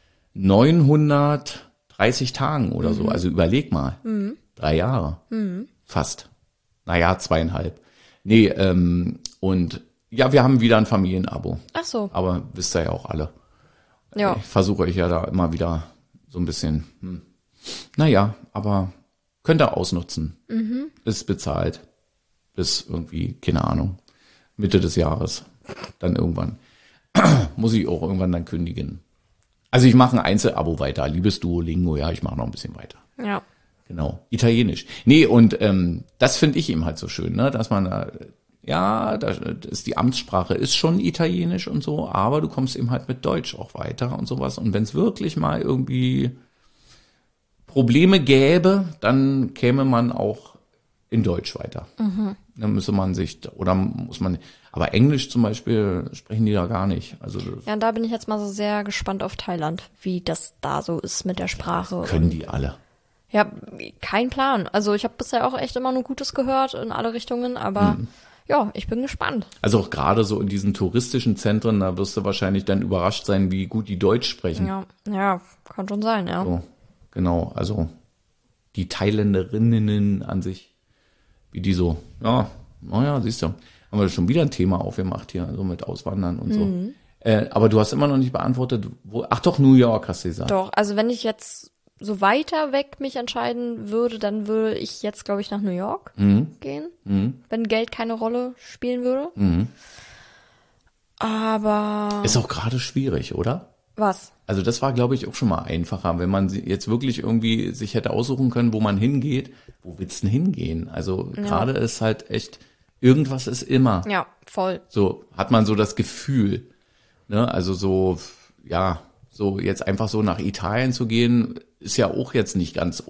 930 Tagen oder so. Also überleg mal. 3 Jahre. Fast. Naja, 2,5. Nee, und ja, wir haben wieder ein Familienabo. Ach so. Aber wisst ihr ja auch alle. Ja. Ich versuche euch ja da immer wieder so ein bisschen, naja, aber könnt ihr ausnutzen. Ist bezahlt. Bis irgendwie, keine Ahnung, Mitte des Jahres. Dann irgendwann. Muss ich auch irgendwann dann kündigen. Also ich mache ein Einzelabo weiter. Liebes Duolingo, ja, ich mache noch ein bisschen weiter. Ja. Genau. Italienisch. Nee, und das finde ich eben halt so schön, ne, dass man ja, das ist die Amtssprache ist schon Italienisch und so, aber du kommst eben halt mit Deutsch auch weiter und sowas. Und wenn es wirklich mal irgendwie Probleme gäbe, dann käme man auch in Deutsch weiter. Dann müsste man sich, oder muss man, aber Englisch zum Beispiel sprechen die da gar nicht. Also Ja, und da bin ich jetzt mal so sehr gespannt auf Thailand, wie das da so ist mit der Sprache. können die alle. Ja, kein Plan. Also ich habe bisher auch echt immer nur Gutes gehört in alle Richtungen, aber ja, ich bin gespannt. Also auch gerade so in diesen touristischen Zentren, da wirst du wahrscheinlich dann überrascht sein, wie gut die Deutsch sprechen. Ja, kann schon sein, ja. So, genau, also die Thailänderinnen an sich, wie die so, ja, naja, siehst du, haben wir schon wieder ein Thema aufgemacht hier, so mit Auswandern und so. Aber du hast immer noch nicht beantwortet, ach doch, New York hast du gesagt. Doch, also wenn ich jetzt so weiter weg mich entscheiden würde, dann würde ich jetzt, glaube ich, nach New York gehen, wenn Geld keine Rolle spielen würde. Aber Ist auch gerade schwierig, oder? was? Also das war, glaube ich, auch schon mal einfacher, wenn man jetzt wirklich irgendwie sich hätte aussuchen können, wo man hingeht. Wo willst du denn hingehen? Also gerade ist halt echt, irgendwas ist immer. Ja, voll. So hat man so das Gefühl, ne? Also so, ja, so jetzt einfach so nach Italien zu gehen, ist ja auch jetzt nicht ganz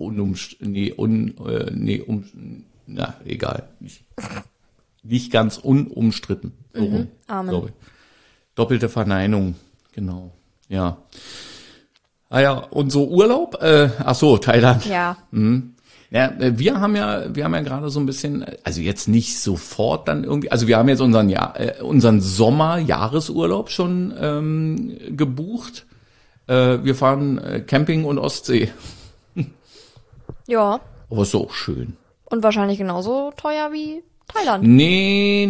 egal. Nicht ganz unumstritten. So rum, Amen. glaube ich. Doppelte Verneinung, genau. Ja. Ah ja, und so Urlaub? Ach so, Thailand. Ja. Ja, wir haben ja gerade so ein bisschen, also jetzt nicht sofort dann irgendwie, also wir haben jetzt unseren Sommer-Jahresurlaub schon gebucht. Wir fahren Camping und Ostsee. Ja. Aber ist doch auch schön. Und wahrscheinlich genauso teuer wie Thailand. Nee.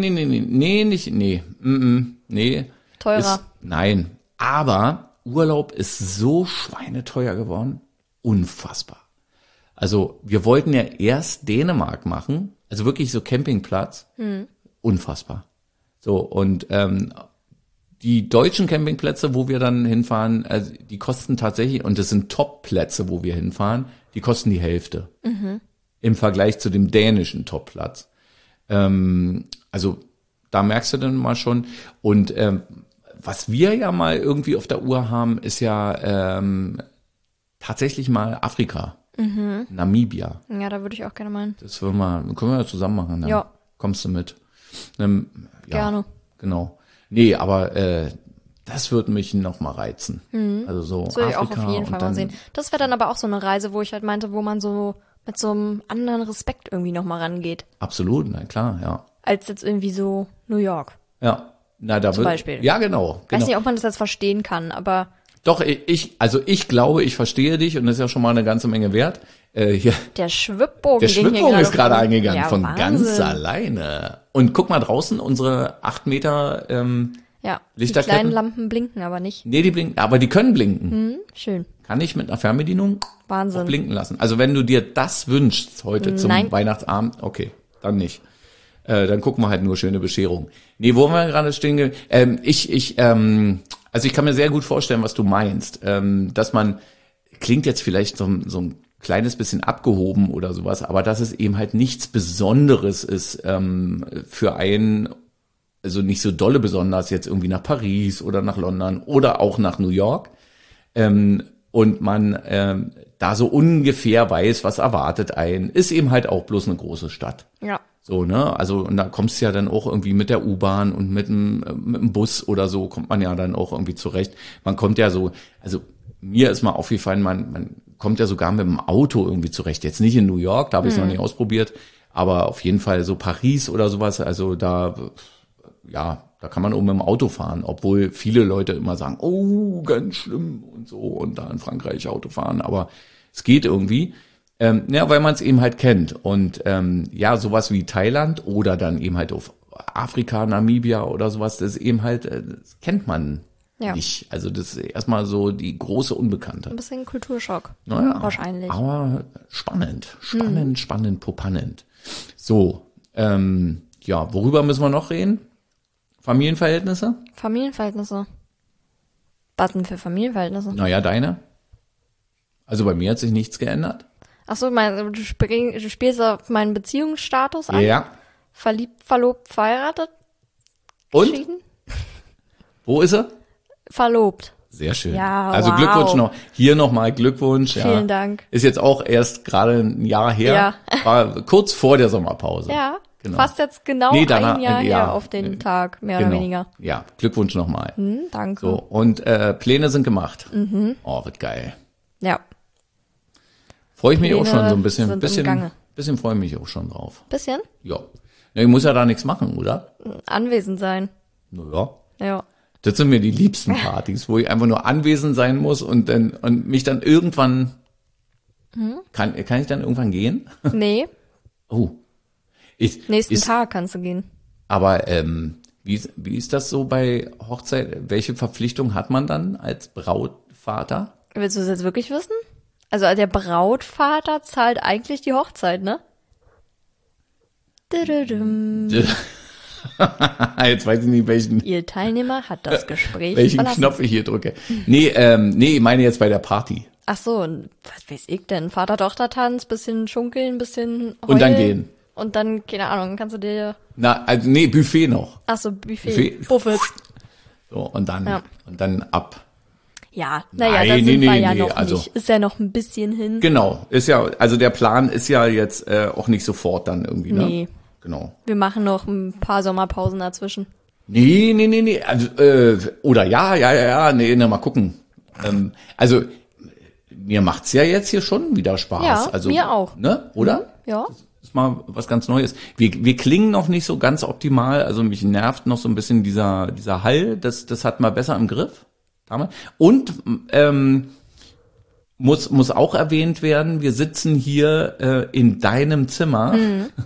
Teurer. Nein. Aber Urlaub ist so schweineteuer geworden. Unfassbar. Also wir wollten ja erst Dänemark machen. Also wirklich so Campingplatz. Unfassbar. So, und die deutschen Campingplätze, wo wir dann hinfahren, also die kosten tatsächlich, und das sind Top-Plätze, wo wir hinfahren, die kosten die Hälfte. Im Vergleich zu dem dänischen Top-Platz. Also da merkst du dann mal schon. Und was wir ja mal irgendwie auf der Uhr haben, ist ja tatsächlich mal Afrika. Namibia. Ja, da würde ich auch gerne mal. Das können wir ja zusammen machen. Dann Ja. Kommst du mit. Gerne. Genau. Nee, aber das würde mich noch mal reizen. Also so Das würde ich Afrika auch auf jeden Fall und dann, mal sehen. Das wäre dann aber auch so eine Reise, wo ich halt meinte, wo man so mit so einem anderen Respekt irgendwie noch mal rangeht. Absolut, na klar, ja. Als jetzt irgendwie so New York. Ja. Na, da Zum Beispiel. Ja, genau. Weiß nicht, ob man das jetzt verstehen kann, aber Doch, ich glaube, ich verstehe dich und das ist ja schon mal eine ganze Menge wert. Hier, der Schwibbogen, der ging hier Schwibbogen ist gerade rum. eingegangen, Ja, von Wahnsinn. ganz alleine. Und guck mal draußen, unsere 8 Meter, Ja, die Lichterketten? kleinen Lampen blinken aber nicht. nee, die blinken, aber die können blinken. Schön. Kann ich mit einer Fernbedienung auch Wahnsinn. blinken lassen. Also wenn du dir das wünschst heute zum Nein. Weihnachtsabend, okay, dann nicht. Dann gucken wir halt nur schöne Bescherung. Nee, wo wir gerade stehen? Also ich kann mir sehr gut vorstellen, was du meinst, dass man, klingt jetzt vielleicht so ein kleines bisschen abgehoben oder sowas, aber dass es eben halt nichts Besonderes ist für einen, also nicht so dolle besonders jetzt irgendwie nach Paris oder nach London oder auch nach New York, und man da so ungefähr weiß, was erwartet einen, ist eben halt auch bloß eine große Stadt. Ja. So, ne? Also, und da kommst du ja dann auch irgendwie mit der U-Bahn und mit dem Bus oder so kommt man ja dann auch irgendwie zurecht. Man kommt ja so, also mir ist mal aufgefallen, man kommt ja sogar mit dem Auto irgendwie zurecht. Jetzt nicht in New York, da habe ich es noch nicht ausprobiert, aber auf jeden Fall so Paris oder sowas, also da, ja, da kann man auch mit dem Auto fahren, obwohl viele Leute immer sagen, oh, ganz schlimm und so und da in Frankreich Auto fahren, aber es geht irgendwie. Ja, weil man es eben halt kennt. Und ja, sowas wie Thailand oder dann eben halt auf Afrika, Namibia oder sowas, das ist eben halt, das kennt man nicht. Also das ist erstmal so die große Unbekannte. Ein bisschen Kulturschock. Naja, wahrscheinlich. Aber spannend, popannend. So, ja, worüber müssen wir noch reden? Familienverhältnisse? Familienverhältnisse. Was denn für Familienverhältnisse? Naja, deine? Also bei mir hat sich nichts geändert. Ach so, du spielst auf meinen Beziehungsstatus an? Ja. Verliebt, verlobt, verheiratet? Und? Geschieden? Wo ist er? Verlobt. Sehr schön. Ja, also wow. Glückwunsch noch. Hier nochmal Glückwunsch. Vielen Dank. Ist jetzt auch erst gerade ein Jahr her. Ja. War kurz vor der Sommerpause. Ja, Genau. fast jetzt genau danach, ein Jahr her auf den Tag, mehr oder weniger. Ja, Glückwunsch nochmal. Danke. So, und Pläne sind gemacht. Oh, wird geil. Ja. Freue ich mich auch Pläne schon so ein bisschen. sind im Gange. Bisschen freue ich mich auch schon drauf. Bisschen? Ja. Ich muss ja da nichts machen, oder? Anwesend sein. Naja. Ja. Das sind mir die liebsten Partys, wo ich einfach nur anwesend sein muss und mich dann irgendwann kann ich dann irgendwann gehen? Nee, Oh. nächsten Tag kannst du gehen. Aber wie ist das so bei Hochzeit? Welche Verpflichtung hat man dann als Brautvater? Willst du das jetzt wirklich wissen? Also der Brautvater zahlt eigentlich die Hochzeit, ne? Dududum. Jetzt weiß ich nicht, Ihr Teilnehmer hat das Gespräch welchen verlassen. Knopf ich hier drücke. Nee, ich meine jetzt bei der Party. Ach so, und was weiß ich denn? Vater-Tochter-Tanz, bisschen schunkeln, bisschen heulen. Und dann gehen. Und dann, keine Ahnung, kannst du dir... Na, also nee, Buffet noch. Ach so, Buffet. Buffet. So, und dann ab. Ja, naja, Nein, da sind wir ja nee, noch also- nicht. Ist ja noch ein bisschen hin. Genau, ist ja, also der Plan ist ja jetzt auch nicht sofort dann irgendwie, ne? Nee. Genau. Wir machen noch ein paar Sommerpausen dazwischen. Nee. Also, oder nee, mal gucken. Also, mir macht's ja jetzt hier schon wieder Spaß. Ja, also, mir auch. Ne, oder? Ja. Das ist mal was ganz Neues. Wir klingen noch nicht so ganz optimal. Also mich nervt noch so ein bisschen dieser Hall. Das hat mal besser im Griff. Damals. Und muss auch erwähnt werden, wir sitzen hier in deinem Zimmer.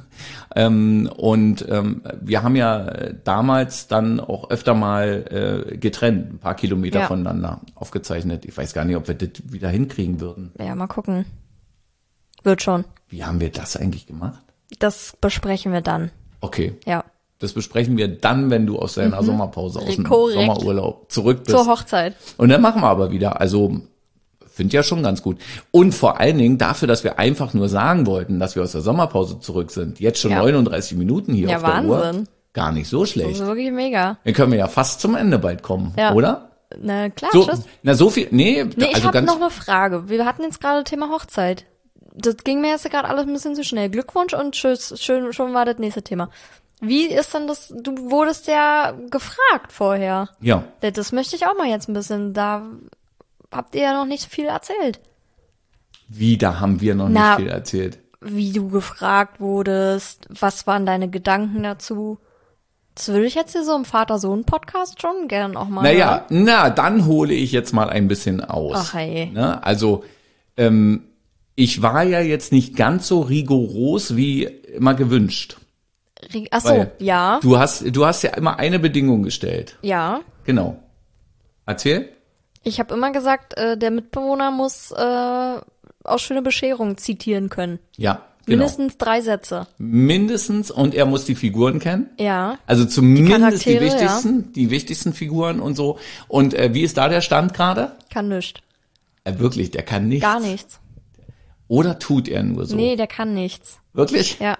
Und wir haben ja damals dann auch öfter mal getrennt, ein paar Kilometer voneinander aufgezeichnet. Ich weiß gar nicht, ob wir das wieder hinkriegen würden. Ja, mal gucken. Wird schon. Wie haben wir das eigentlich gemacht? Das besprechen wir dann. Okay. Ja. Das besprechen wir dann, wenn du aus deiner Sommerpause, aus dem Korrekt. Sommerurlaub zurück bist. Zur Hochzeit. Und dann machen wir aber wieder. Also, finde ja schon ganz gut. Und vor allen Dingen dafür, dass wir einfach nur sagen wollten, dass wir aus der Sommerpause zurück sind. Jetzt schon 39 Minuten hier Ja, auf der Uhr. Wahnsinn. Gar nicht so Das schlecht. ist wirklich mega. Dann können wir ja fast zum Ende bald kommen, Ja. oder? Na klar, So, tschüss. so viel, Nee, ich also habe ganz, noch eine Frage. Wir hatten jetzt gerade Thema Hochzeit. Das ging mir jetzt gerade alles ein bisschen zu schnell. Glückwunsch und tschüss. Schön, schon war das nächste Thema. Wie ist denn das? Du wurdest ja gefragt vorher. ja. Das möchte ich auch mal jetzt ein bisschen. Da habt ihr ja noch nicht viel erzählt. Wie, da haben wir noch Na, nicht viel erzählt. Wie du gefragt wurdest, was waren deine Gedanken dazu? Das würde ich jetzt hier so im Vater-Sohn-Podcast schon gern auch mal hören. Naja, dann hole ich jetzt mal ein bisschen aus. Ach, hey. Ne? Also, ich war ja jetzt nicht ganz so rigoros wie immer gewünscht. Ach so, Weil ja. Du hast ja immer eine Bedingung gestellt. Ja. Genau. Erzähl. Ich habe immer gesagt, der Mitbewohner muss aus Schöne Bescherung zitieren können. Ja, genau. Mindestens 3 Sätze. Mindestens, und er muss die Figuren kennen. Ja. Also zumindest die Charaktere, wichtigsten Figuren und so. Und wie ist da der Stand gerade? Kann nichts. Wirklich, der kann nichts. Gar nichts. Oder tut er nur so? Nee, der kann nichts. Wirklich? Ja.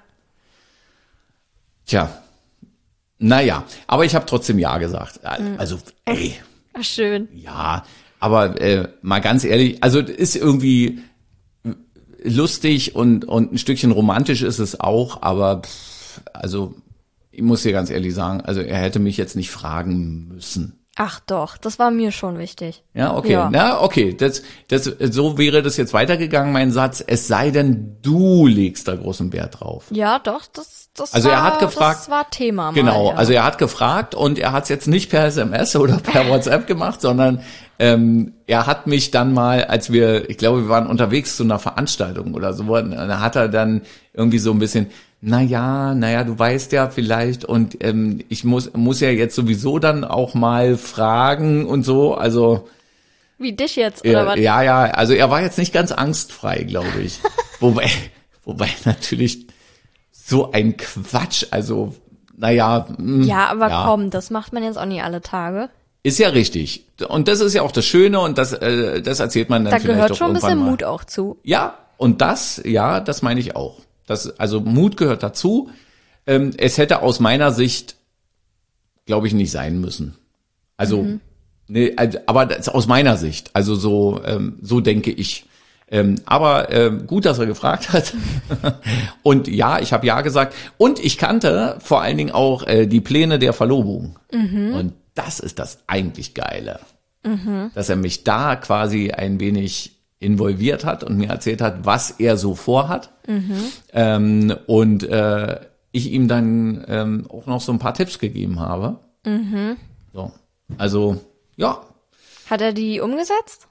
Tja. Naja, aber ich habe trotzdem Ja gesagt. Also, ey, Ach, schön. ja, Aber mal ganz ehrlich, also ist irgendwie lustig und ein Stückchen romantisch ist es auch, aber also ich muss dir ganz ehrlich sagen, also er hätte mich jetzt nicht fragen müssen. Ach doch, das war mir schon wichtig. Ja, okay. Ja. Na, okay. So wäre das jetzt weitergegangen, mein Satz. Es sei denn, du legst da großen Wert drauf. Ja, doch, das Also war, er hat gefragt, das war Thema mal. Genau, Ja. also er hat gefragt und er hat es jetzt nicht per SMS oder per WhatsApp gemacht, sondern er hat mich dann mal, ich glaube, wir waren unterwegs zu einer Veranstaltung oder so, und da hat er dann irgendwie so ein bisschen, naja, du weißt ja vielleicht und ich muss ja jetzt sowieso dann auch mal fragen und so, also Wie dich jetzt, oder was? ja, also er war jetzt nicht ganz angstfrei, glaube ich. wobei natürlich so ein Quatsch, also naja. Ja, aber komm, das macht man jetzt auch nicht alle Tage. Ist ja richtig. Und das ist ja auch das Schöne und das erzählt man dann Da vielleicht gehört auch schon ein irgendwann bisschen mal. Mut auch zu. Ja, und das meine ich auch. Also Mut gehört dazu. Es hätte aus meiner Sicht, glaube ich, nicht sein müssen. Also, nee, aber das aus meiner Sicht. Also so denke ich. Aber gut, dass er gefragt hat. Und ja, ich habe ja gesagt. Und ich kannte vor allen Dingen auch die Pläne der Verlobung. Und das ist das eigentlich Geile. Dass er mich da quasi ein wenig involviert hat und mir erzählt hat, was er so vorhat. Und ich ihm dann auch noch so ein paar Tipps gegeben habe. So. Also, ja. Hat er die umgesetzt?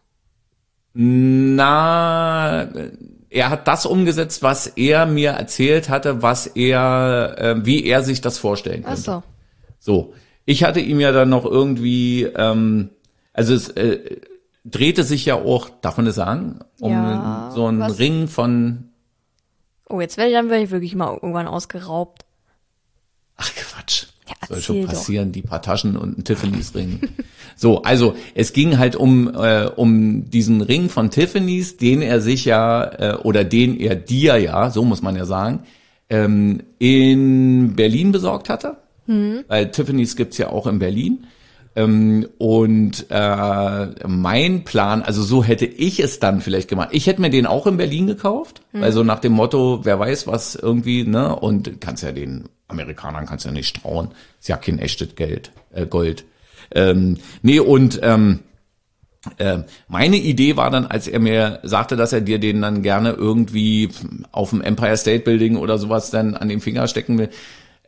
Na, er hat das umgesetzt, was er mir erzählt hatte, wie er sich das vorstellen könnte. Ach so. So, ich hatte ihm ja dann noch irgendwie, also es drehte sich ja auch, darf man das sagen, um Ja, so einen was? Ring von, Oh, dann werde ich wirklich mal irgendwann ausgeraubt. ach Quatsch, Ja, soll schon erzähl doch. passieren, die paar Taschen und ein Tiffany's Ring. So, also es ging halt um diesen Ring von Tiffany's, den er sich ja, oder den er dir ja, so muss man ja sagen, in Berlin besorgt hatte. Weil Tiffany's gibt's ja auch in Berlin. Und mein Plan, also so hätte ich es dann vielleicht gemacht. Ich hätte mir den auch in Berlin gekauft, also nach dem Motto, wer weiß was irgendwie, ne? Und kannst ja den Amerikanern kannst ja nicht trauen. Ist ja kein echtes Gold. Meine Idee war dann, als er mir sagte, dass er dir den dann gerne irgendwie auf dem Empire State Building oder sowas dann an den Finger stecken will,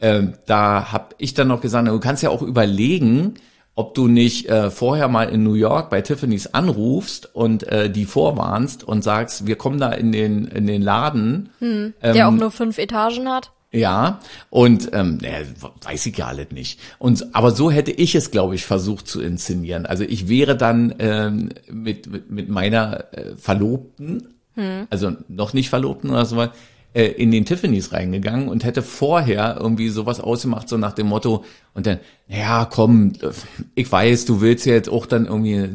da habe ich dann noch gesagt, du kannst ja auch überlegen, ob du nicht vorher mal in New York bei Tiffany's anrufst und die vorwarnst und sagst, wir kommen da in den Laden. Der auch nur 5 Etagen hat. Ja, und weiß ich ja alles nicht. Aber so hätte ich es, glaube ich, versucht zu inszenieren. Also ich wäre dann mit meiner Verlobten, also noch nicht Verlobten oder so, in den Tiffany's reingegangen und hätte vorher irgendwie sowas ausgemacht, so nach dem Motto, und dann, ja, komm, ich weiß, du willst jetzt auch dann irgendwie,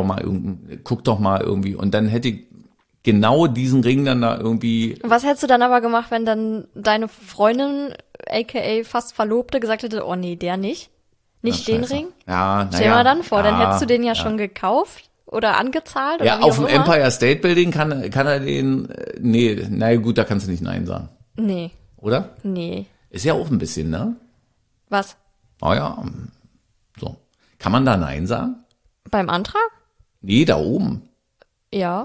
guck doch mal irgendwie, und dann hätte ich genau diesen Ring dann da irgendwie. Was hättest du dann aber gemacht, wenn dann deine Freundin, aka fast Verlobte, gesagt hätte, oh nee, der nicht? Nicht den Scheiße. Ring? Ja, Stell dir mal dann vor, dann hättest du den ja schon gekauft oder angezahlt oder Ja, wie auf auch dem immer. Empire State Building kann er den, nee, na gut, da kannst du nicht Nein sagen, Nee, oder? nee. Ist ja auch ein bisschen, ne? Was? Oh ja, so. Kann man da Nein sagen? Beim Antrag? Nee, da oben. Ja.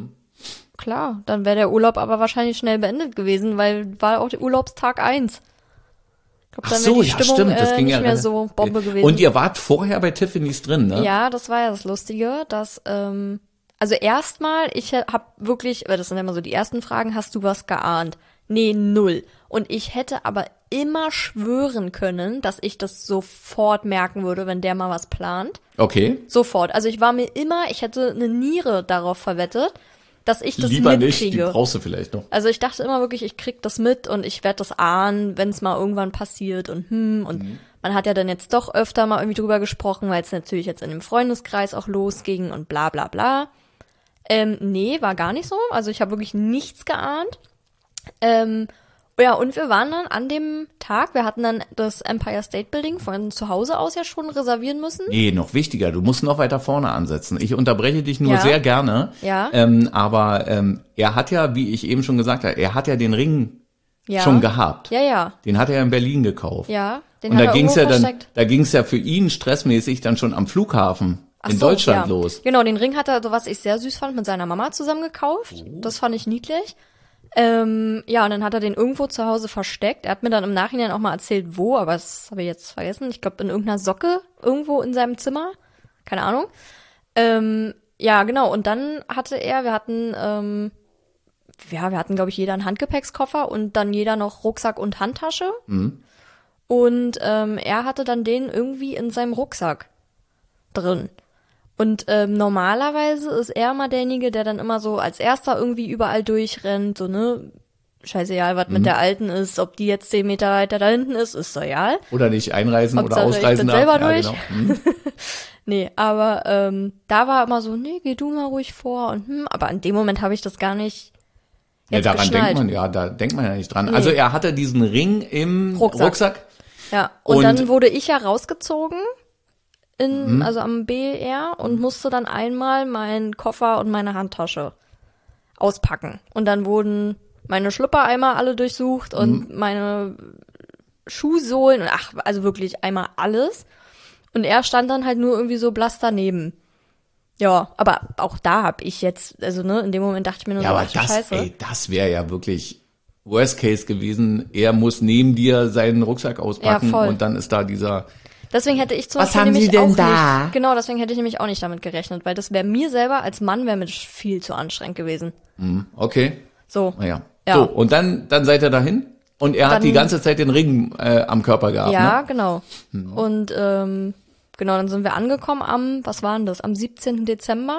Klar, dann wäre der Urlaub aber wahrscheinlich schnell beendet gewesen, weil war auch der Urlaubstag 1. Ich glaube, Ach dann so, wäre die ja, Stimmung stimmt, das ging nicht ja mehr relativ- so Bombe gewesen. Und ihr wart vorher bei Tiffany's drin, ne? Ja, das war ja das Lustige, dass, also erstmal, ich hab wirklich, weil das sind ja immer so die ersten Fragen, hast du was geahnt? Nee, 0. Und ich hätte aber immer schwören können, dass ich das sofort merken würde, wenn der mal was plant. Okay. Sofort. Also ich hätte eine Niere darauf verwettet, dass ich das Lieber nicht, die mitkriege. brauchst du vielleicht noch. Also ich dachte immer wirklich, ich krieg das mit und ich werde das ahnen, wenn es mal irgendwann passiert und man hat ja dann jetzt doch öfter mal irgendwie drüber gesprochen, weil es natürlich jetzt in dem Freundeskreis auch losging und bla bla bla. Nee, war gar nicht so. Also ich habe wirklich nichts geahnt. Ja, und wir waren dann an dem Tag, wir hatten dann das Empire State Building von zu Hause aus ja schon reservieren müssen. Nee, noch wichtiger, du musst noch weiter vorne ansetzen. Ich unterbreche dich nur sehr gerne. Ja. Aber er hat ja, wie ich eben schon gesagt habe, er hat ja den Ring Ja. schon gehabt. Ja. Den hat er in Berlin gekauft. Ja, den Und hat da er ging's irgendwo ja dann, versteckt. da ging's ja für ihn stressmäßig dann schon am Flughafen Ach in so, Deutschland ja. los. Genau, den Ring hat er, so was ich sehr süß fand, mit seiner Mama zusammen gekauft. Das fand ich niedlich. Ja, und dann hat er den irgendwo zu Hause versteckt. Er hat mir dann im Nachhinein auch mal erzählt, wo, aber das habe ich jetzt vergessen. Ich glaube, in irgendeiner Socke irgendwo in seinem Zimmer. Keine Ahnung. Ja, genau. Und dann hatte wir hatten, glaube ich, jeder einen Handgepäckskoffer und dann jeder noch Rucksack und Handtasche. Und er hatte dann den irgendwie in seinem Rucksack drin. Und normalerweise ist er mal derjenige, der dann immer so als erster irgendwie überall durchrennt, so, ne, scheißegal, was mit der Alten ist, ob die jetzt 10 Meter weiter da hinten ist so egal. Oder nicht einreisen Hauptsache, oder ausreisen ich bin selber darf. durch. Genau. Nee, aber da war immer so, nee, geh du mal ruhig vor und aber in dem Moment habe ich das gar nicht Ja, jetzt daran geschnallt. da denkt man ja nicht dran. Nee. Also er hatte diesen Ring im Rucksack. Ja, und Und- dann wurde ich ja rausgezogen also am BR und musste dann einmal meinen Koffer und meine Handtasche auspacken. Und dann wurden meine Schlüpper einmal alle durchsucht und meine Schuhsohlen und also wirklich einmal alles. Und er stand dann halt nur irgendwie so blass daneben. Ja, aber auch da hab ich jetzt, also ne, in dem Moment dachte ich mir nur Ja, so, aber ach du Scheiße. das wäre ja wirklich Worst Case gewesen. Er muss neben dir seinen Rucksack auspacken Ja, voll. und dann ist da dieser. Deswegen hätte ich zum Was Beispiel haben nämlich Sie denn auch da? nicht, genau, deswegen hätte ich nämlich auch nicht damit gerechnet, weil das wäre mir selber als Mann wäre mir viel zu anstrengend gewesen. Okay. So. Naja. Ja. So, und dann seid ihr dahin und er hat Dann- die ganze Zeit den Ring am Körper gehabt. Ja, Ne? genau. Und genau, dann sind wir angekommen am 17. Dezember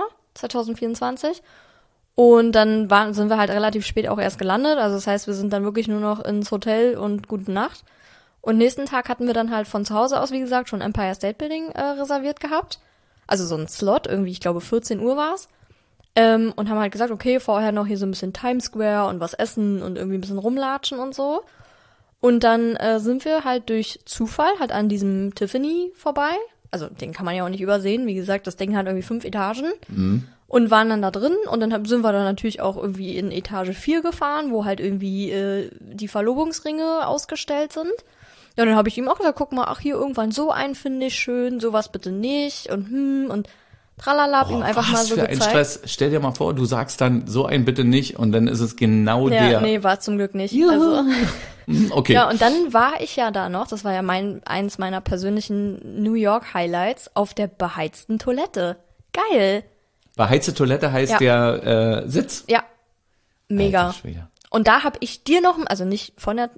2024. Und dann sind wir halt relativ spät auch erst gelandet. Also das heißt, wir sind dann wirklich nur noch ins Hotel und gute Nacht. Und nächsten Tag hatten wir dann halt von zu Hause aus, wie gesagt, schon Empire State Building reserviert gehabt. Also so ein Slot, irgendwie, ich glaube 14 Uhr war's. Und haben halt gesagt, okay, vorher noch hier so ein bisschen Times Square und was essen und irgendwie ein bisschen rumlatschen und so. Und dann sind wir halt durch Zufall halt an diesem Tiffany vorbei. Also den kann man ja auch nicht übersehen. Wie gesagt, das Ding hat irgendwie 5 Etagen. Und waren dann da drin. Und dann sind wir dann natürlich auch irgendwie in Etage 4 gefahren, wo halt irgendwie die Verlobungsringe ausgestellt sind. Ja, dann habe ich ihm auch gesagt, guck mal, ach hier irgendwann so einen finde ich schön, sowas bitte nicht. Und tralala, hab ihm einfach mal was so für ein gezeigt. Stress. Stell dir mal vor, du sagst dann so ein bitte nicht und dann ist es genau Ja, der. nee, war zum Glück nicht. Juhu. Also, Okay. ja, und dann war ich ja da noch, das war ja eins meiner persönlichen New York Highlights, auf der beheizten Toilette. Geil. Beheizte Toilette heißt Ja. der Sitz. Ja. Mega. Alter Schwede. Und da habe ich dir noch, also nicht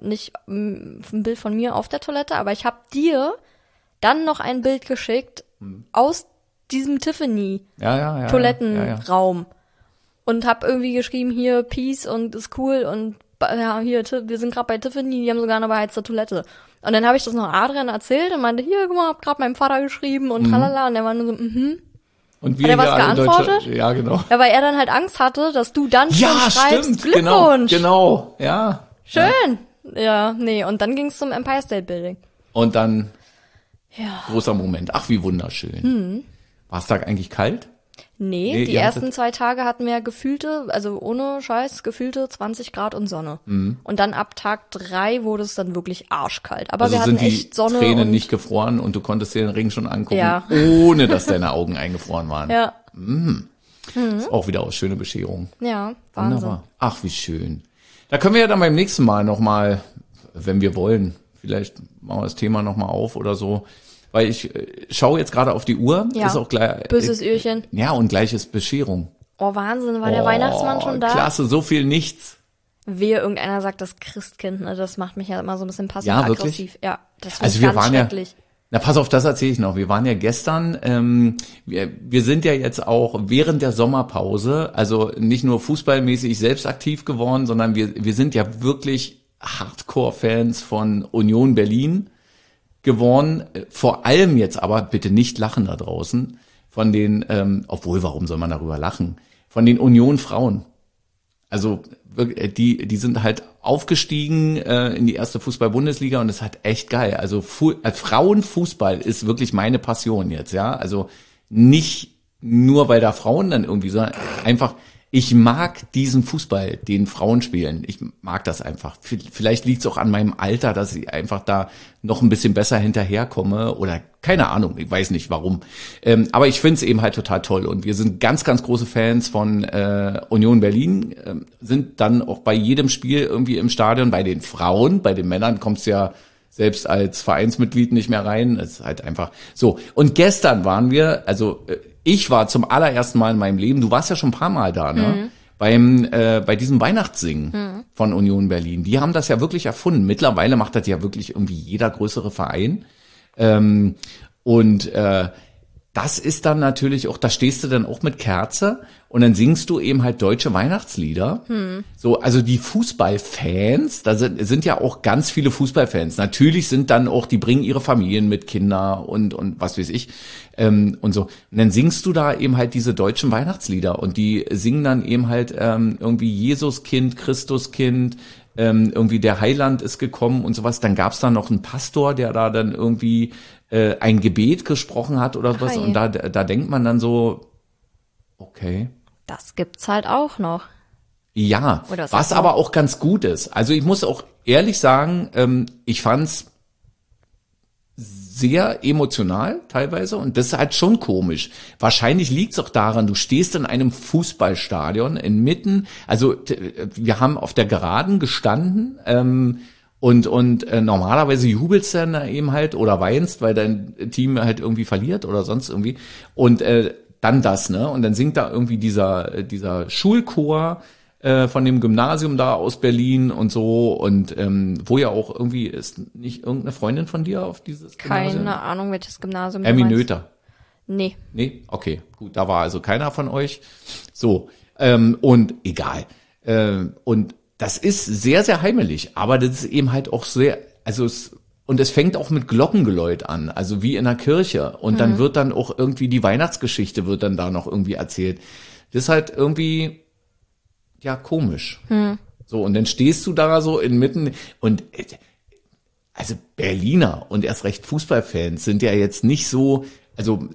ein Bild von mir auf der Toilette, aber ich habe dir dann noch ein Bild geschickt aus diesem Tiffany Ja. Toilettenraum und habe irgendwie geschrieben, hier Peace und ist cool und ja, hier, wir sind gerade bei Tiffany, die haben sogar eine beheizte Toilette. Und dann habe ich das noch Adrian erzählt und meinte, hier, guck mal, hab gerade meinem Vater geschrieben und tralala und der war nur so, Und Hat er was hier alle in geantwortet? Deutschland- Ja, genau. Ja, weil er dann halt Angst hatte, dass du dann schon Ja, schreibst, stimmt. Genau, Glückwunsch. genau. Ja. Schön. Ja, nee, und dann ging's zum Empire State Building. Und dann Ja. großer Moment. Ach, wie wunderschön. War es da eigentlich kalt? Nee, die ihr ersten hattet- 2 Tage hatten wir gefühlte, also ohne Scheiß, gefühlte 20 Grad und Sonne. Und dann ab Tag 3 wurde es dann wirklich arschkalt. Aber Also wir hatten sind die echt Sonne Tränen und nicht gefroren und du konntest dir den Ring schon angucken, Ja. ohne dass deine Augen eingefroren waren. ja, Ist auch wieder aus schöne Bescherung. ja, Wahnsinn. Wunderbar. Ach, wie schön. Da können wir ja dann beim nächsten Mal nochmal, wenn wir wollen, vielleicht machen wir das Thema nochmal auf oder so. Weil ich schaue jetzt gerade auf die Uhr. Ja. Ist auch gleich. Böses Öhrchen. Ja, und gleich ist Bescherung. Oh, Wahnsinn, war der Weihnachtsmann schon da? Klasse, so viel nichts. Wehe, irgendeiner sagt das Christkind, ne? Das macht mich ja immer so ein bisschen Ja, wirklich? passiv-aggressiv. Ja, das finde Also ich wir ganz waren ja, schrecklich. na pass auf, das erzähle ich noch. Wir waren ja gestern, wir sind ja jetzt auch während der Sommerpause, also nicht nur fußballmäßig selbst aktiv geworden, sondern wir sind ja wirklich Hardcore-Fans von Union Berlin geworden. Vor allem jetzt aber, bitte nicht lachen da draußen, von den, obwohl, warum soll man darüber lachen? Von den Union-Frauen. Also wirklich, die sind halt aufgestiegen in die erste Fußball-Bundesliga und es hat echt geil. Also Frauenfußball ist wirklich meine Passion jetzt, ja. Also nicht nur, weil da Frauen dann irgendwie, sondern einfach, ich mag diesen Fußball, den Frauen spielen. Ich mag das einfach. Vielleicht liegt es auch an meinem Alter, dass ich einfach da noch ein bisschen besser hinterherkomme oder keine Ahnung, ich weiß nicht warum. Aber ich finde es eben halt total toll und wir sind ganz, ganz große Fans von Union Berlin, sind dann auch bei jedem Spiel irgendwie im Stadion, bei den Frauen, bei den Männern kommt's ja selbst als Vereinsmitglied nicht mehr rein. Es ist halt einfach so. Und gestern waren wir, also ich war zum allerersten Mal in meinem Leben, du warst ja schon ein paar Mal da, ne? Bei diesem Weihnachtssingen von Union Berlin. Die haben das ja wirklich erfunden. Mittlerweile macht das ja wirklich irgendwie jeder größere Verein. Das ist dann natürlich auch, da stehst du dann auch mit Kerze und dann singst du eben halt deutsche Weihnachtslieder. So, also die Fußballfans, da sind ja auch ganz viele Fußballfans. Natürlich sind dann auch, die bringen ihre Familien mit, Kinder und was weiß ich, und so. Und dann singst du da eben halt diese deutschen Weihnachtslieder und die singen dann eben halt irgendwie Jesuskind, Christuskind, irgendwie der Heiland ist gekommen und sowas. Dann gab's da noch einen Pastor, der da dann irgendwie ein Gebet gesprochen hat oder was. Und da denkt man dann so, okay. Das gibt's halt auch noch. Ja, was aber auch ganz gut ist. Also ich muss auch ehrlich sagen, ich fand's sehr emotional teilweise und das ist halt schon komisch. Wahrscheinlich liegt's auch daran, du stehst in einem Fußballstadion inmitten, also wir haben auf der Geraden gestanden und normalerweise jubelst du dann eben halt oder weinst, weil dein Team halt irgendwie verliert oder sonst irgendwie und dann das, ne? Und dann singt da irgendwie dieser Schulchor von dem Gymnasium da aus Berlin und so und wo ja auch irgendwie ist nicht irgendeine Freundin von dir auf dieses Gymnasium? Keine Ahnung, welches Gymnasium Emmy Noether. Nee. Nee? Okay, gut, da war also keiner von euch. So, und egal. Und das ist sehr, sehr heimelig, aber das ist eben halt auch sehr, also und es fängt auch mit Glockengeläut an, also wie in einer Kirche. Und dann wird dann auch irgendwie die Weihnachtsgeschichte wird dann da noch irgendwie erzählt. Das ist halt irgendwie, ja, komisch. So, und dann stehst du da so inmitten und also Berliner und erst recht Fußballfans sind ja jetzt nicht so, also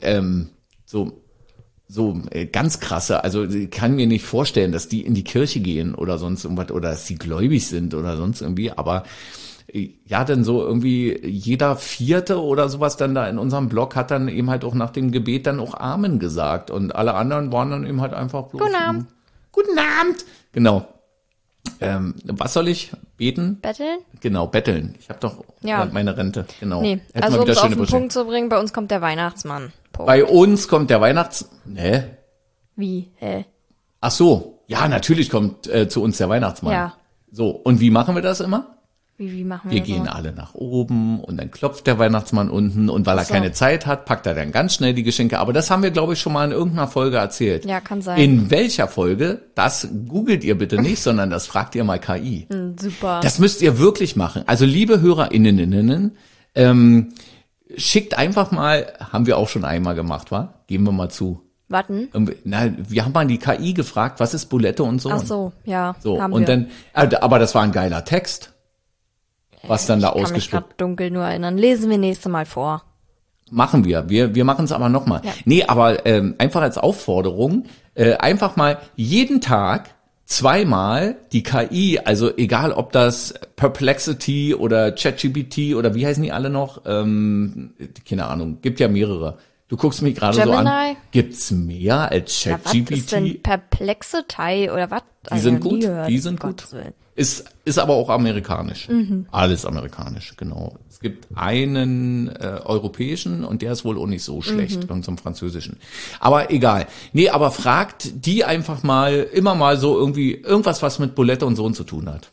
so ganz krasse, also ich kann mir nicht vorstellen, dass die in die Kirche gehen oder sonst irgendwas oder dass die gläubig sind oder sonst irgendwie, aber ja, dann so irgendwie jeder Vierte oder sowas dann da in unserem Blog hat dann eben halt auch nach dem Gebet dann auch Amen gesagt und alle anderen waren dann eben halt einfach bloß Guten Abend. Guten Abend. Genau. Was soll ich beten? Betteln? Genau, betteln. Ich habe doch meine Rente. Genau. Nee, also um es auf den Punkt zu bringen, bei uns kommt der Weihnachtsmann. Punkt. Bei uns kommt der Ne? Wie? Hä? Ach so. Ja, natürlich kommt zu uns der Weihnachtsmann. Ja. So, und wie machen wir das immer? Wie machen wir Wir das gehen so? alle nach oben und dann klopft der Weihnachtsmann unten und weil er keine Zeit hat, packt er dann ganz schnell die Geschenke. Aber das haben wir, glaube ich, schon mal in irgendeiner Folge erzählt. Ja, kann sein. In welcher Folge? Das googelt ihr bitte nicht, sondern das fragt ihr mal KI. Super. Das müsst ihr wirklich machen. Also liebe HörerInnen, schickt einfach mal, haben wir auch schon einmal gemacht, wa? Geben wir mal zu. Warten. Wir haben mal die KI gefragt, was ist Bulette und so. Ach so, ja. So, haben und wir. dann, aber das war ein geiler Text. Was dann da Ich kann mich ausgespuckt. gerade dunkel nur erinnern. Lesen wir nächste Mal vor. Machen wir. Wir machen es aber nochmal. Ja. Nee, aber einfach als Aufforderung, einfach mal jeden Tag zweimal die KI, also egal ob das Perplexity oder ChatGPT oder wie heißen die alle noch, keine Ahnung, gibt ja mehrere. Du guckst mich gerade so an. Gibt's mehr als Ja, was ChatGPT? ist denn Perplexity oder was? Die sind gut, die sind gut. Ist aber auch amerikanisch. Alles amerikanisch, genau. Es gibt einen europäischen und der ist wohl auch nicht so schlecht, irgendeinem französischen. Aber egal. Nee, aber fragt die einfach mal, immer mal so irgendwie, irgendwas, was mit Bulette und Sohn zu tun hat.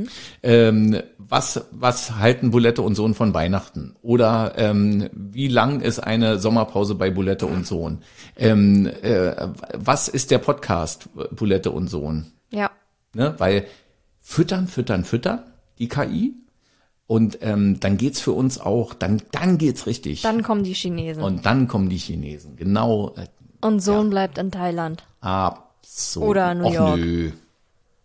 Was halten Bulette und Sohn von Weihnachten? Oder wie lang ist eine Sommerpause bei Bulette und Sohn? Was ist der Podcast Bulette und Sohn? Ja. Ne? Weil füttern, die KI. Und dann geht's für uns auch, dann geht's richtig. Dann kommen die Chinesen. Und dann kommen die Chinesen, genau. Und Sohn bleibt in Thailand. So. Oder New York. Nö.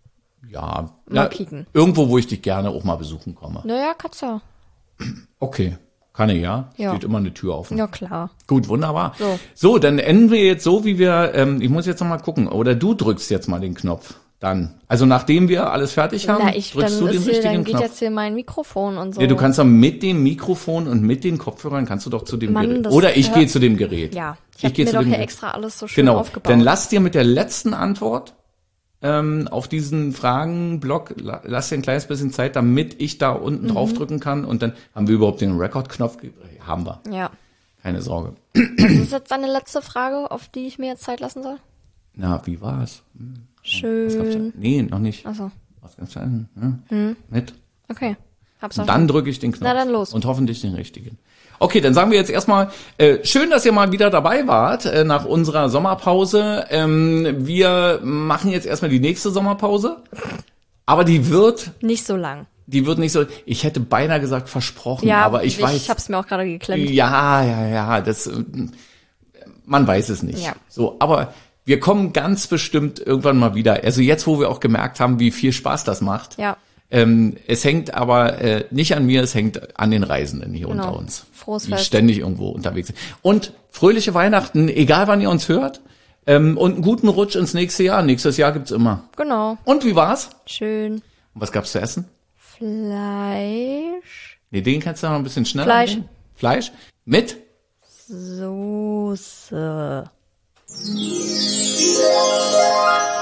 Ja, Mal kicken. Irgendwo, wo ich dich gerne auch mal besuchen komme. Naja, Katze. Okay, kann ich, ja. Ja. Steht immer eine Tür offen. Ja, klar. Gut, wunderbar. So. So, dann enden wir jetzt so, wie wir, ich muss jetzt noch mal gucken, oder du drückst jetzt mal den Knopf. Dann. Also nachdem wir alles fertig haben, drückst du den richtigen geht Knopf. jetzt hier mein Mikrofon und so. Ja, du kannst doch mit dem Mikrofon und mit den Kopfhörern kannst du doch zu dem Mann, Gerät. das Oder ich hört- gehe zu dem Gerät. Ja, ich habe gehe mir zu doch dem hier Gerät. extra alles so schön Genau, aufgebaut. dann lass dir mit der letzten Antwort auf diesen Fragenblock, lass dir ein kleines bisschen Zeit, damit ich da unten draufdrücken kann und dann haben wir überhaupt den Rekordknopf. Haben wir. Ja. Keine Sorge. Das ist jetzt deine letzte Frage, auf die ich mir jetzt Zeit lassen soll? Na, wie war's? Schön. Nee, noch nicht. Achso, Was gab's da? Mit? okay. Hab's Und dann drücke ich den Knopf. Na, dann los. Und hoffentlich den richtigen. Okay, dann sagen wir jetzt erstmal, schön, dass ihr mal wieder dabei wart nach unserer Sommerpause. Wir machen jetzt erstmal die nächste Sommerpause. Aber die wird nicht so lang. nicht so, ich hätte beinahe gesagt versprochen, Ja, aber ich weiß. Ich hab's mir auch gerade geklemmt. Ja, das, man weiß es nicht. Ja. So, aber wir kommen ganz bestimmt irgendwann mal wieder. Also jetzt, wo wir auch gemerkt haben, wie viel Spaß das macht. Ja. Es hängt aber nicht an mir, es hängt an den Reisenden hier Genau. unter uns. Frohes die Fest. ständig irgendwo unterwegs sind. Und fröhliche Weihnachten, egal wann ihr uns hört. Und einen guten Rutsch ins nächste Jahr. Nächstes Jahr gibt's immer. Genau. Und wie war's? Schön. Und was gab's zu essen? Fleisch. Nee, den kannst du noch ein bisschen schneller Fleisch. angehen. Fleisch? Mit? Soße.